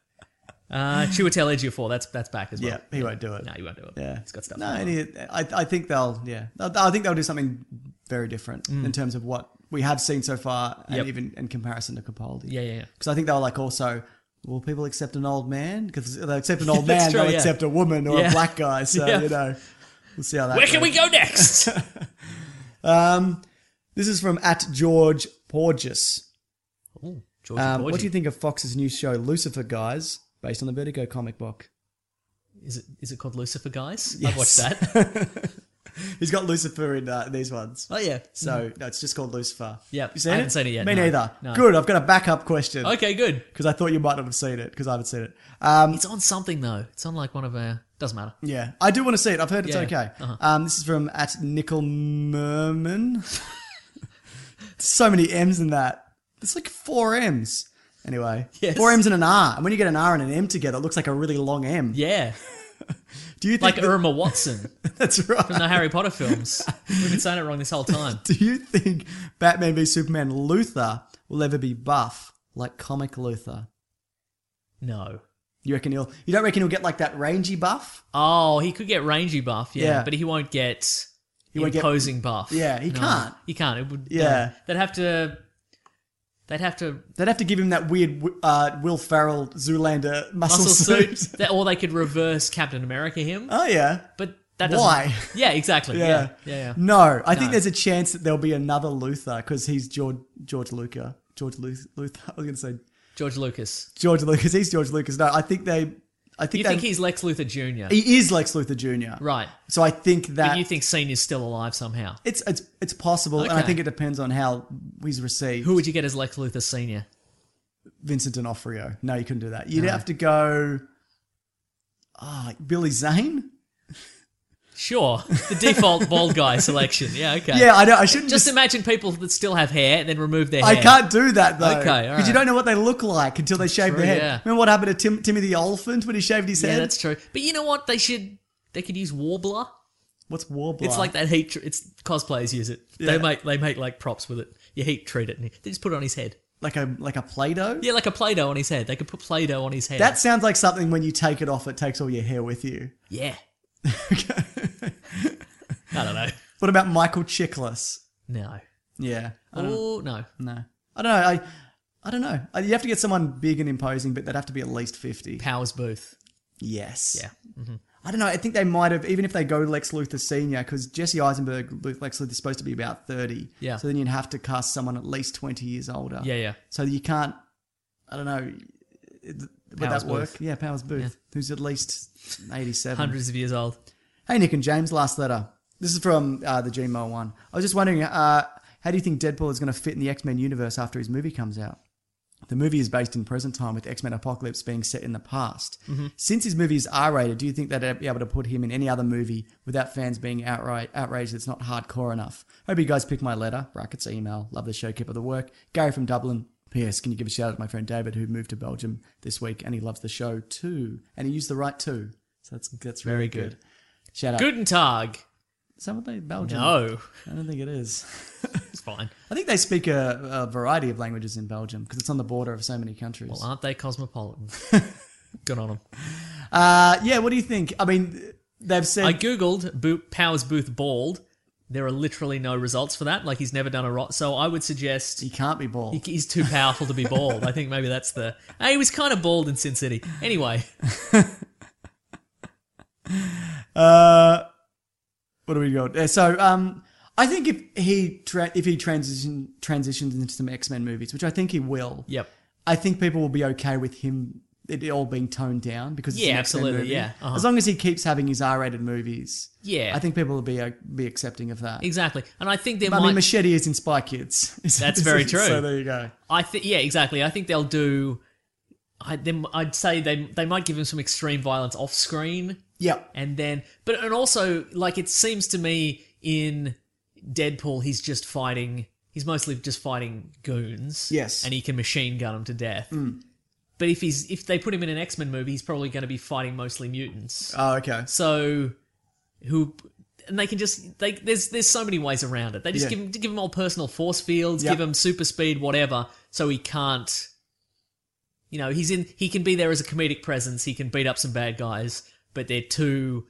uh, Chiwetel Ejiofor, that's that's back as well. Yeah, he won't do it. No, he won't do it. Yeah. He's got stuff. No, going and on. he, I, I think they'll, yeah. I think they'll do something very different in terms of what we have seen so far and Mm. Yep. even in comparison to Capaldi. Yeah, yeah, yeah. Because I think they'll like also, will people accept an old man? Because if they accept an old man, That's true, they'll yeah. accept a woman or Yeah. a black guy. So, Yeah. you know, we'll see how that Where can we goes. go next? Um, this is from at George Porges. Ooh, Georgie Um, Porgy. what do you think of Fox's new show, Lucifer Guys, based on the Vertigo comic book? Is it is it called Lucifer, guys? Yes. I've watched that. He's got Lucifer in uh, these ones. Oh yeah. So, no, it's just called Lucifer. Yep. You seen I it? haven't seen it yet, Me no. neither. No. Good, I've got a backup question. Okay, good. Because I thought you might not have seen it, because I haven't seen it. Um, It's on something though. It's on like one of our. Doesn't matter. yeah, I do want to see it. I've heard it's Yeah. okay. Uh-huh. Um, this is from at Nickel Merman. So many M's in that. There's like four M's. Anyway, Yes. four M's and an R. And when you get an R and an M together, it looks like a really long M. Yeah. Do you think Like that- Irma Watson that's right. from the Harry Potter films. We've been saying it wrong this whole time. Do you think Batman v Superman Luthor will ever be buff like comic Luthor? No. You reckon he'll? You don't reckon he'll get like that rangy buff? Oh, he could get rangy buff, yeah, Yeah. but he won't get He won't get- imposing buff. Yeah, he No, can't. He can't. It would. Yeah. no. They'd have to. They'd have to They'd have to give him that weird uh, Will Ferrell Zoolander muscle, muscle suit. suit, that, or they could reverse Captain America him. Oh yeah. But that doesn't. Why? Yeah, exactly. Yeah, Yeah. yeah, yeah. No, I think No. there's a chance that there'll be another Luthor because he's George George Lucas. George Luth- Luthor. I was going to say George Lucas. George Lucas. He's George Lucas. No, I think they. I think You they, think he's Lex Luthor Junior he is Lex Luthor Junior Right. So I think that But you think Senior's still alive somehow? it's it's it's possible, and I Okay. think it depends on how he's received. Who would you get as Lex Luthor Senior? Vincent D'Onofrio. No, you couldn't do that. You'd No. have to go. Ah, Billy Zane. Sure, the default bald guy selection. Yeah, okay. Yeah, I know. I shouldn't Just just. imagine people that still have hair and then remove their hair. I can't do that though. Okay, all because you right. don't know what they look like until they shave True, their head. yeah. Remember what happened to Tim, Timmy the Elephant when he shaved his Yeah, head? that's true. But you know what? They should. They could use Warbler. What's Warbler? It's like that heat. Tr- it's cosplayers use it. Yeah. They make they make like props with it. You heat treat it, and they just put it on his head. like a like a Play-Doh. Yeah, like a Play-Doh on his head. They could put Play-Doh on his head. That sounds like something when you take it off, it takes all your hair with you. yeah. I don't know. What about Michael Chiklis? No. Yeah. I don't, Oh no. no. I don't know. I I don't know. You have to get someone big and imposing, but they'd have to be at least fifty. Powers Booth. Yes. Yeah. I don't know. I think they might have, even if they go Lex Luthor Senior, because Jesse Eisenberg, Lex Luthor, is supposed to be about thirty. Yeah. So then you'd have to cast someone at least twenty years older. Yeah, yeah. So you can't, I don't know, would Powers that work? Booth. Yeah, Powers Booth, who's at least eighty-seven. Hundreds of years old. Hey, Nick and James, last letter. This is from uh, the Gmail one. I was just wondering, uh, how do you think Deadpool is going to fit in the X-Men universe after his movie comes out? The movie is based in present time with X-Men Apocalypse being set in the past. Mm-hmm. Since his movie is R-rated, do you think that they'd be able to put him in any other movie without fans being outright outraged it's not hardcore enough? Hope you guys pick my letter, brackets email. Love the show, keep up the work. Gary from Dublin. P S. Can you give a shout out to my friend David who moved to Belgium this week and he loves the show too. And he used the right too. So that's that's really Very good. good. Shout out. Guten Tag. Is that what they Belgium? No. I don't think it is. It's fine. I think they speak a, a variety of languages in Belgium because it's on the border of so many countries. Well, aren't they cosmopolitan? Good on them. Uh, yeah, what do you think? I mean, they've said... I googled Bo- Powers Booth bald. There are literally no results for that. Like, he's never done a rot. So I would suggest... He can't be bald. He, he's too powerful to be bald. I think maybe that's the... Hey, he was kind of bald in Sin City. Anyway. uh, what do we got? So, um, I think if he tra- if he transition transitions into some X-Men movies, which I think he will... Yep. I think people will be okay with him... it all being toned down because it's yeah, an X-Men absolutely, movie. yeah. Uh-huh. As long as he keeps having his R-rated movies, Yeah. I think people will be uh, be accepting of that. Exactly. And I think there I might... mean, Machete is in Spy Kids. That's very true. So there you go. I think, yeah, exactly. I think they'll do... I, them, I'd say they they might give him some extreme violence off screen. Yep. And then... But, and also, like, it seems to me in Deadpool, he's just fighting... He's mostly just fighting goons. Yes. And he can machine gun them to death. Mm. But if he's if they put him in an X-Men movie, he's probably going to be fighting mostly mutants. Oh, okay. So, who... And they can just... They, there's there's so many ways around it. They just Yeah. give him give him all personal force fields, Yep. give him super speed, whatever, so he can't... You know, he's in. He can be there as a comedic presence. He can beat up some bad guys, but they're too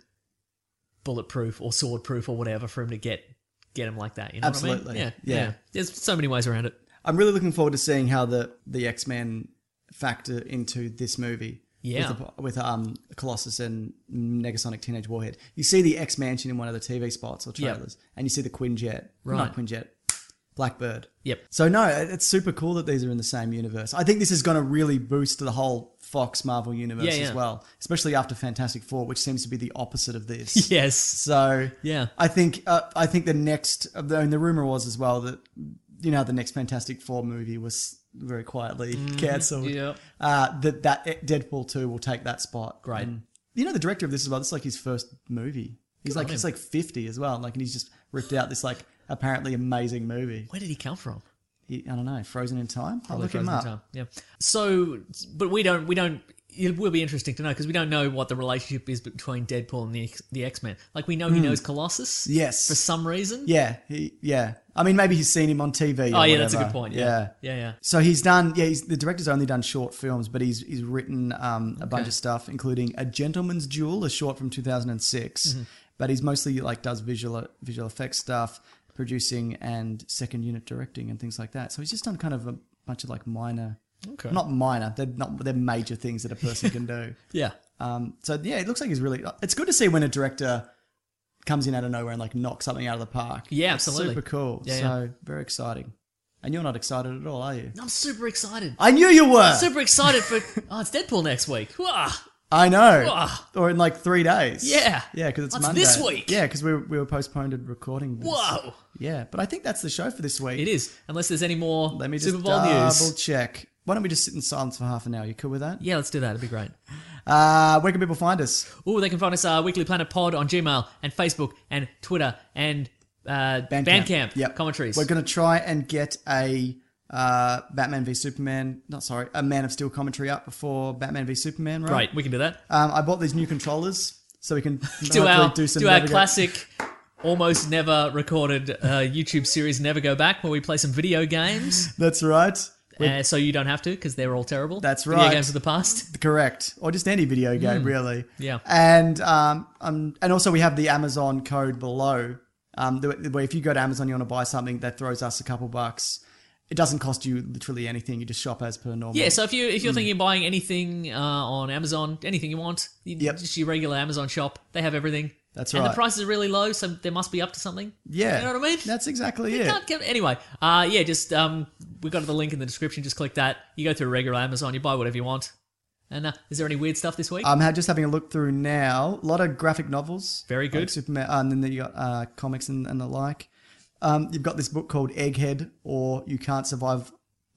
bulletproof or swordproof or whatever for him to get get him like that. You know Absolutely. what I mean? Yeah. Yeah, yeah. There's so many ways around it. I'm really looking forward to seeing how the, the X-Men factor into this movie. Yeah. With, the, with um, Colossus and Negasonic Teenage Warhead. You see the X-Mansion in one of the T V spots or Yep. trailers, and you see the Quinjet. Right. Not Quinjet. Blackbird. Yep. So no, it's super cool that these are in the same universe. I think this is going to really boost the whole Fox Marvel universe Yeah, yeah. as well, especially after Fantastic Four, which seems to be the opposite of this. Yes. So Yeah. I think uh, I think the next, and the rumor was as well that you know the next Fantastic Four movie was very quietly cancelled. Yep. Uh, that that Deadpool two will take that spot. Great. And you know the director of this as well. This is like his first movie. He's Good like on he's him. like fifty as well. Like and he's just ripped out this like apparently amazing movie. Where did he come from? He, I don't know. Frozen in Time. I'll Probably look him Frozen up. Time. Yeah. So, but we don't. We don't. It will be interesting to know because we don't know what the relationship is between Deadpool and the X- the X-Men. Like we know he knows Colossus. Yes. For some reason. Yeah, he, yeah. I mean, maybe he's seen him on T V. Oh or yeah, that's a whatever. good point. Yeah. Yeah. Yeah. So he's done. Yeah, he's, the director's only done short films, but he's he's written um, a bunch of stuff, including A Gentleman's Duel, a short from two thousand six. Mm-hmm. But he's mostly like does visual visual effects stuff, producing and second unit directing and things like that. So he's just done kind of a bunch of like minor, Okay. not minor. They're not they're major things that a person can do. Yeah. Um, so yeah, it looks like he's really. It's good to see when a director comes in out of nowhere and like knocks something out of the park. Yeah, It's absolutely. super cool. Yeah, so yeah. very exciting. And you're not excited at all, are you? I'm super excited. I knew you were. Super excited for. Oh, it's Deadpool next week. Wah. I know. Wah. Or in like three days. Yeah. Yeah, because it's What's Monday. this week? Yeah, because we were, we were postponed recording. This. Whoa. Yeah, but I think that's the show for this week. It is. Unless there's any more Let me just Super Bowl double news. check. Why don't we just sit in silence for half an hour? You cool with that? Yeah, let's do that. It'd be great. Uh, where can people find us? Oh, they can find us uh, Weekly Planet Pod on Gmail and Facebook and Twitter and uh, Bandcamp. Bandcamp Yep. commentaries. We're going to try and get a uh, Batman v Superman, not sorry, a Man of Steel commentary up before Batman v Superman, right? Great, we can do that. Um, I bought these new controllers so we can Do hopefully our do some do our navigate- classic, almost never recorded uh, YouTube series Never Go Back, where we play some video games. That's right. Uh, so you don't have to because they're all terrible. That's Video right. games of the past. Correct. Or just any video game, really. Yeah. And um, um, and also we have the Amazon code below. Um, the- where if you go to Amazon, you want to buy something, that throws us a couple bucks. It doesn't cost you literally anything. You just shop as per normal. Yeah, so if you if you're thinking of buying anything uh, on Amazon, anything you want, you, Yep. just your regular Amazon shop, they have everything. That's and right. the prices are really low, so they must be up to something. Yeah. You know what I mean? That's exactly You it. can't get anyway. Uh, yeah, just um, we got the link in the description. Just click that. You go through regular Amazon. You buy whatever you want. And uh, is there any weird stuff this week? I'm ha- just having a look through now. A lot of graphic novels. Very good. Like Superman, uh, and then you got uh, comics and, and the like. Um, you've got this book called Egghead, or You Can't Survive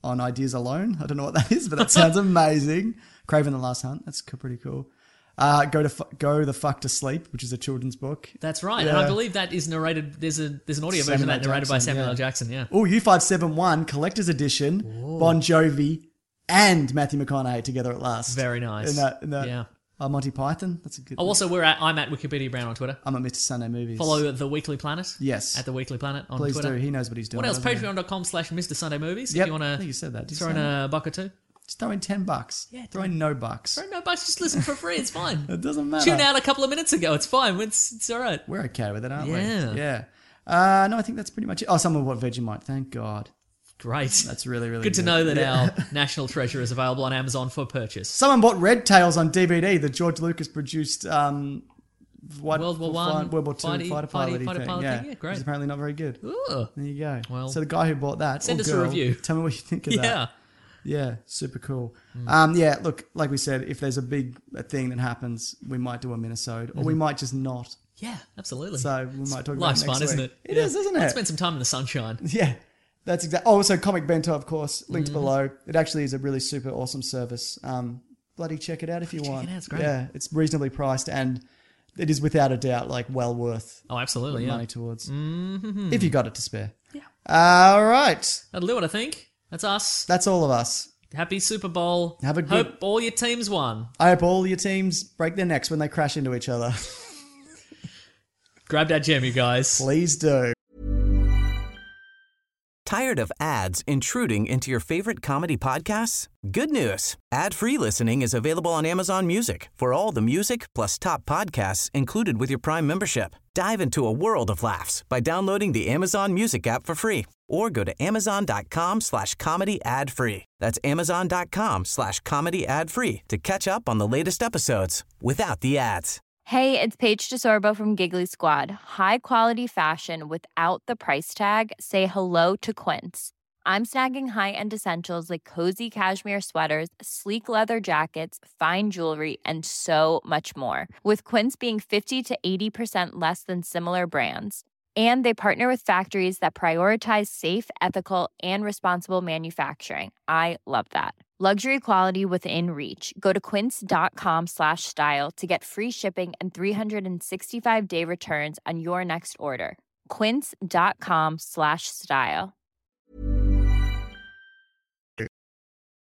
on Ideas Alone. I don't know what that is, but that sounds amazing. Craven the Last Hunt. That's co- pretty cool. Uh, go to fu- Go the Fuck to Sleep, which is a children's book. That's right, Yeah. and I believe that is narrated. There's a there's an audio Samuel version of L. that narrated by Jackson, Samuel yeah. L. Jackson. Yeah. Oh, U five seven one Collector's Edition. Bon Jovi and Matthew McConaughey together at last. Very nice. In that, in that, Yeah. uh, Monty Python. That's a good. Oh, also, we're at I'm at Wikipedia Brown on Twitter. I'm at Mister Sunday Movies. Follow the Weekly Planet. Yes. At the Weekly Planet on Please Twitter. do. He knows what he's doing. What else? doesn't he? Patreon.com slash Mister Sunday Movies. Yep. If you want I think to you said that. Did you throw say in that? a buck or two. Just throw in ten bucks. Yeah, Throw in no bucks. Throw in no bucks. Just listen for free. It's fine. It doesn't matter. Tune out a couple of minutes ago. It's fine. It's, it's all right. We're okay with it, aren't Yeah. we? Yeah. Uh, no, I think that's pretty much it. Oh, someone bought Vegemite. Thank God. Great. That's really, really good good. to know that Yeah. our national treasure is available on Amazon for purchase. Someone bought Red Tails on D V D, the George Lucas produced um, what, World War fi- One, World War Two fighty- fighter fighty- pilot fighter thing. pilot yeah. thing, yeah, great. Which is apparently not very good. Ooh. There you go. Well, so the guy who bought that, send or us a girl, review. Tell me what you think of that. Yeah. Yeah, super cool. Um, yeah, look, like we said, if there's a big thing that happens, we might do a minisode, or we might just not. Yeah, absolutely. So we might talk Life's about it next fun, isn't week. it? It Yeah. is, isn't Let's it? spend some time in the sunshine. Yeah, that's exactly. Oh, so Comic Bento, of course, linked Mm. below. It actually is a really super awesome service. Um, bloody check it out if you want. it out, it's great. Yeah, it's reasonably priced and it is without a doubt like well worth Oh, absolutely. putting Yeah. money towards Mm-hmm. if you got it to spare. Yeah. All right, That'll do it, I think. That's us. that's all of us. Happy Super Bowl. Have a good- Hope all your teams won. I hope all your teams break their necks when they crash into each other. Grab that gem, you guys. Please do. Tired of ads intruding into your favorite comedy podcasts? Good news. Ad-free listening is available on Amazon Music for all the music plus top podcasts included with your Prime membership. Dive into a world of laughs by downloading the Amazon Music app for free or go to amazon.com slash comedy ad free. That's amazon.com slash comedy ad free to catch up on the latest episodes without the ads. Hey, it's Paige DeSorbo from Giggly Squad. High quality fashion without the price tag. Say hello to Quince. I'm snagging high-end essentials like cozy cashmere sweaters, sleek leather jackets, fine jewelry, and so much more. With Quince being fifty to eighty percent less than similar brands. And they partner with factories that prioritize safe, ethical, and responsible manufacturing. I love that. Luxury quality within reach. Go to quince.com slash style to get free shipping and three sixty-five day returns on your next order. Quince.com slash style.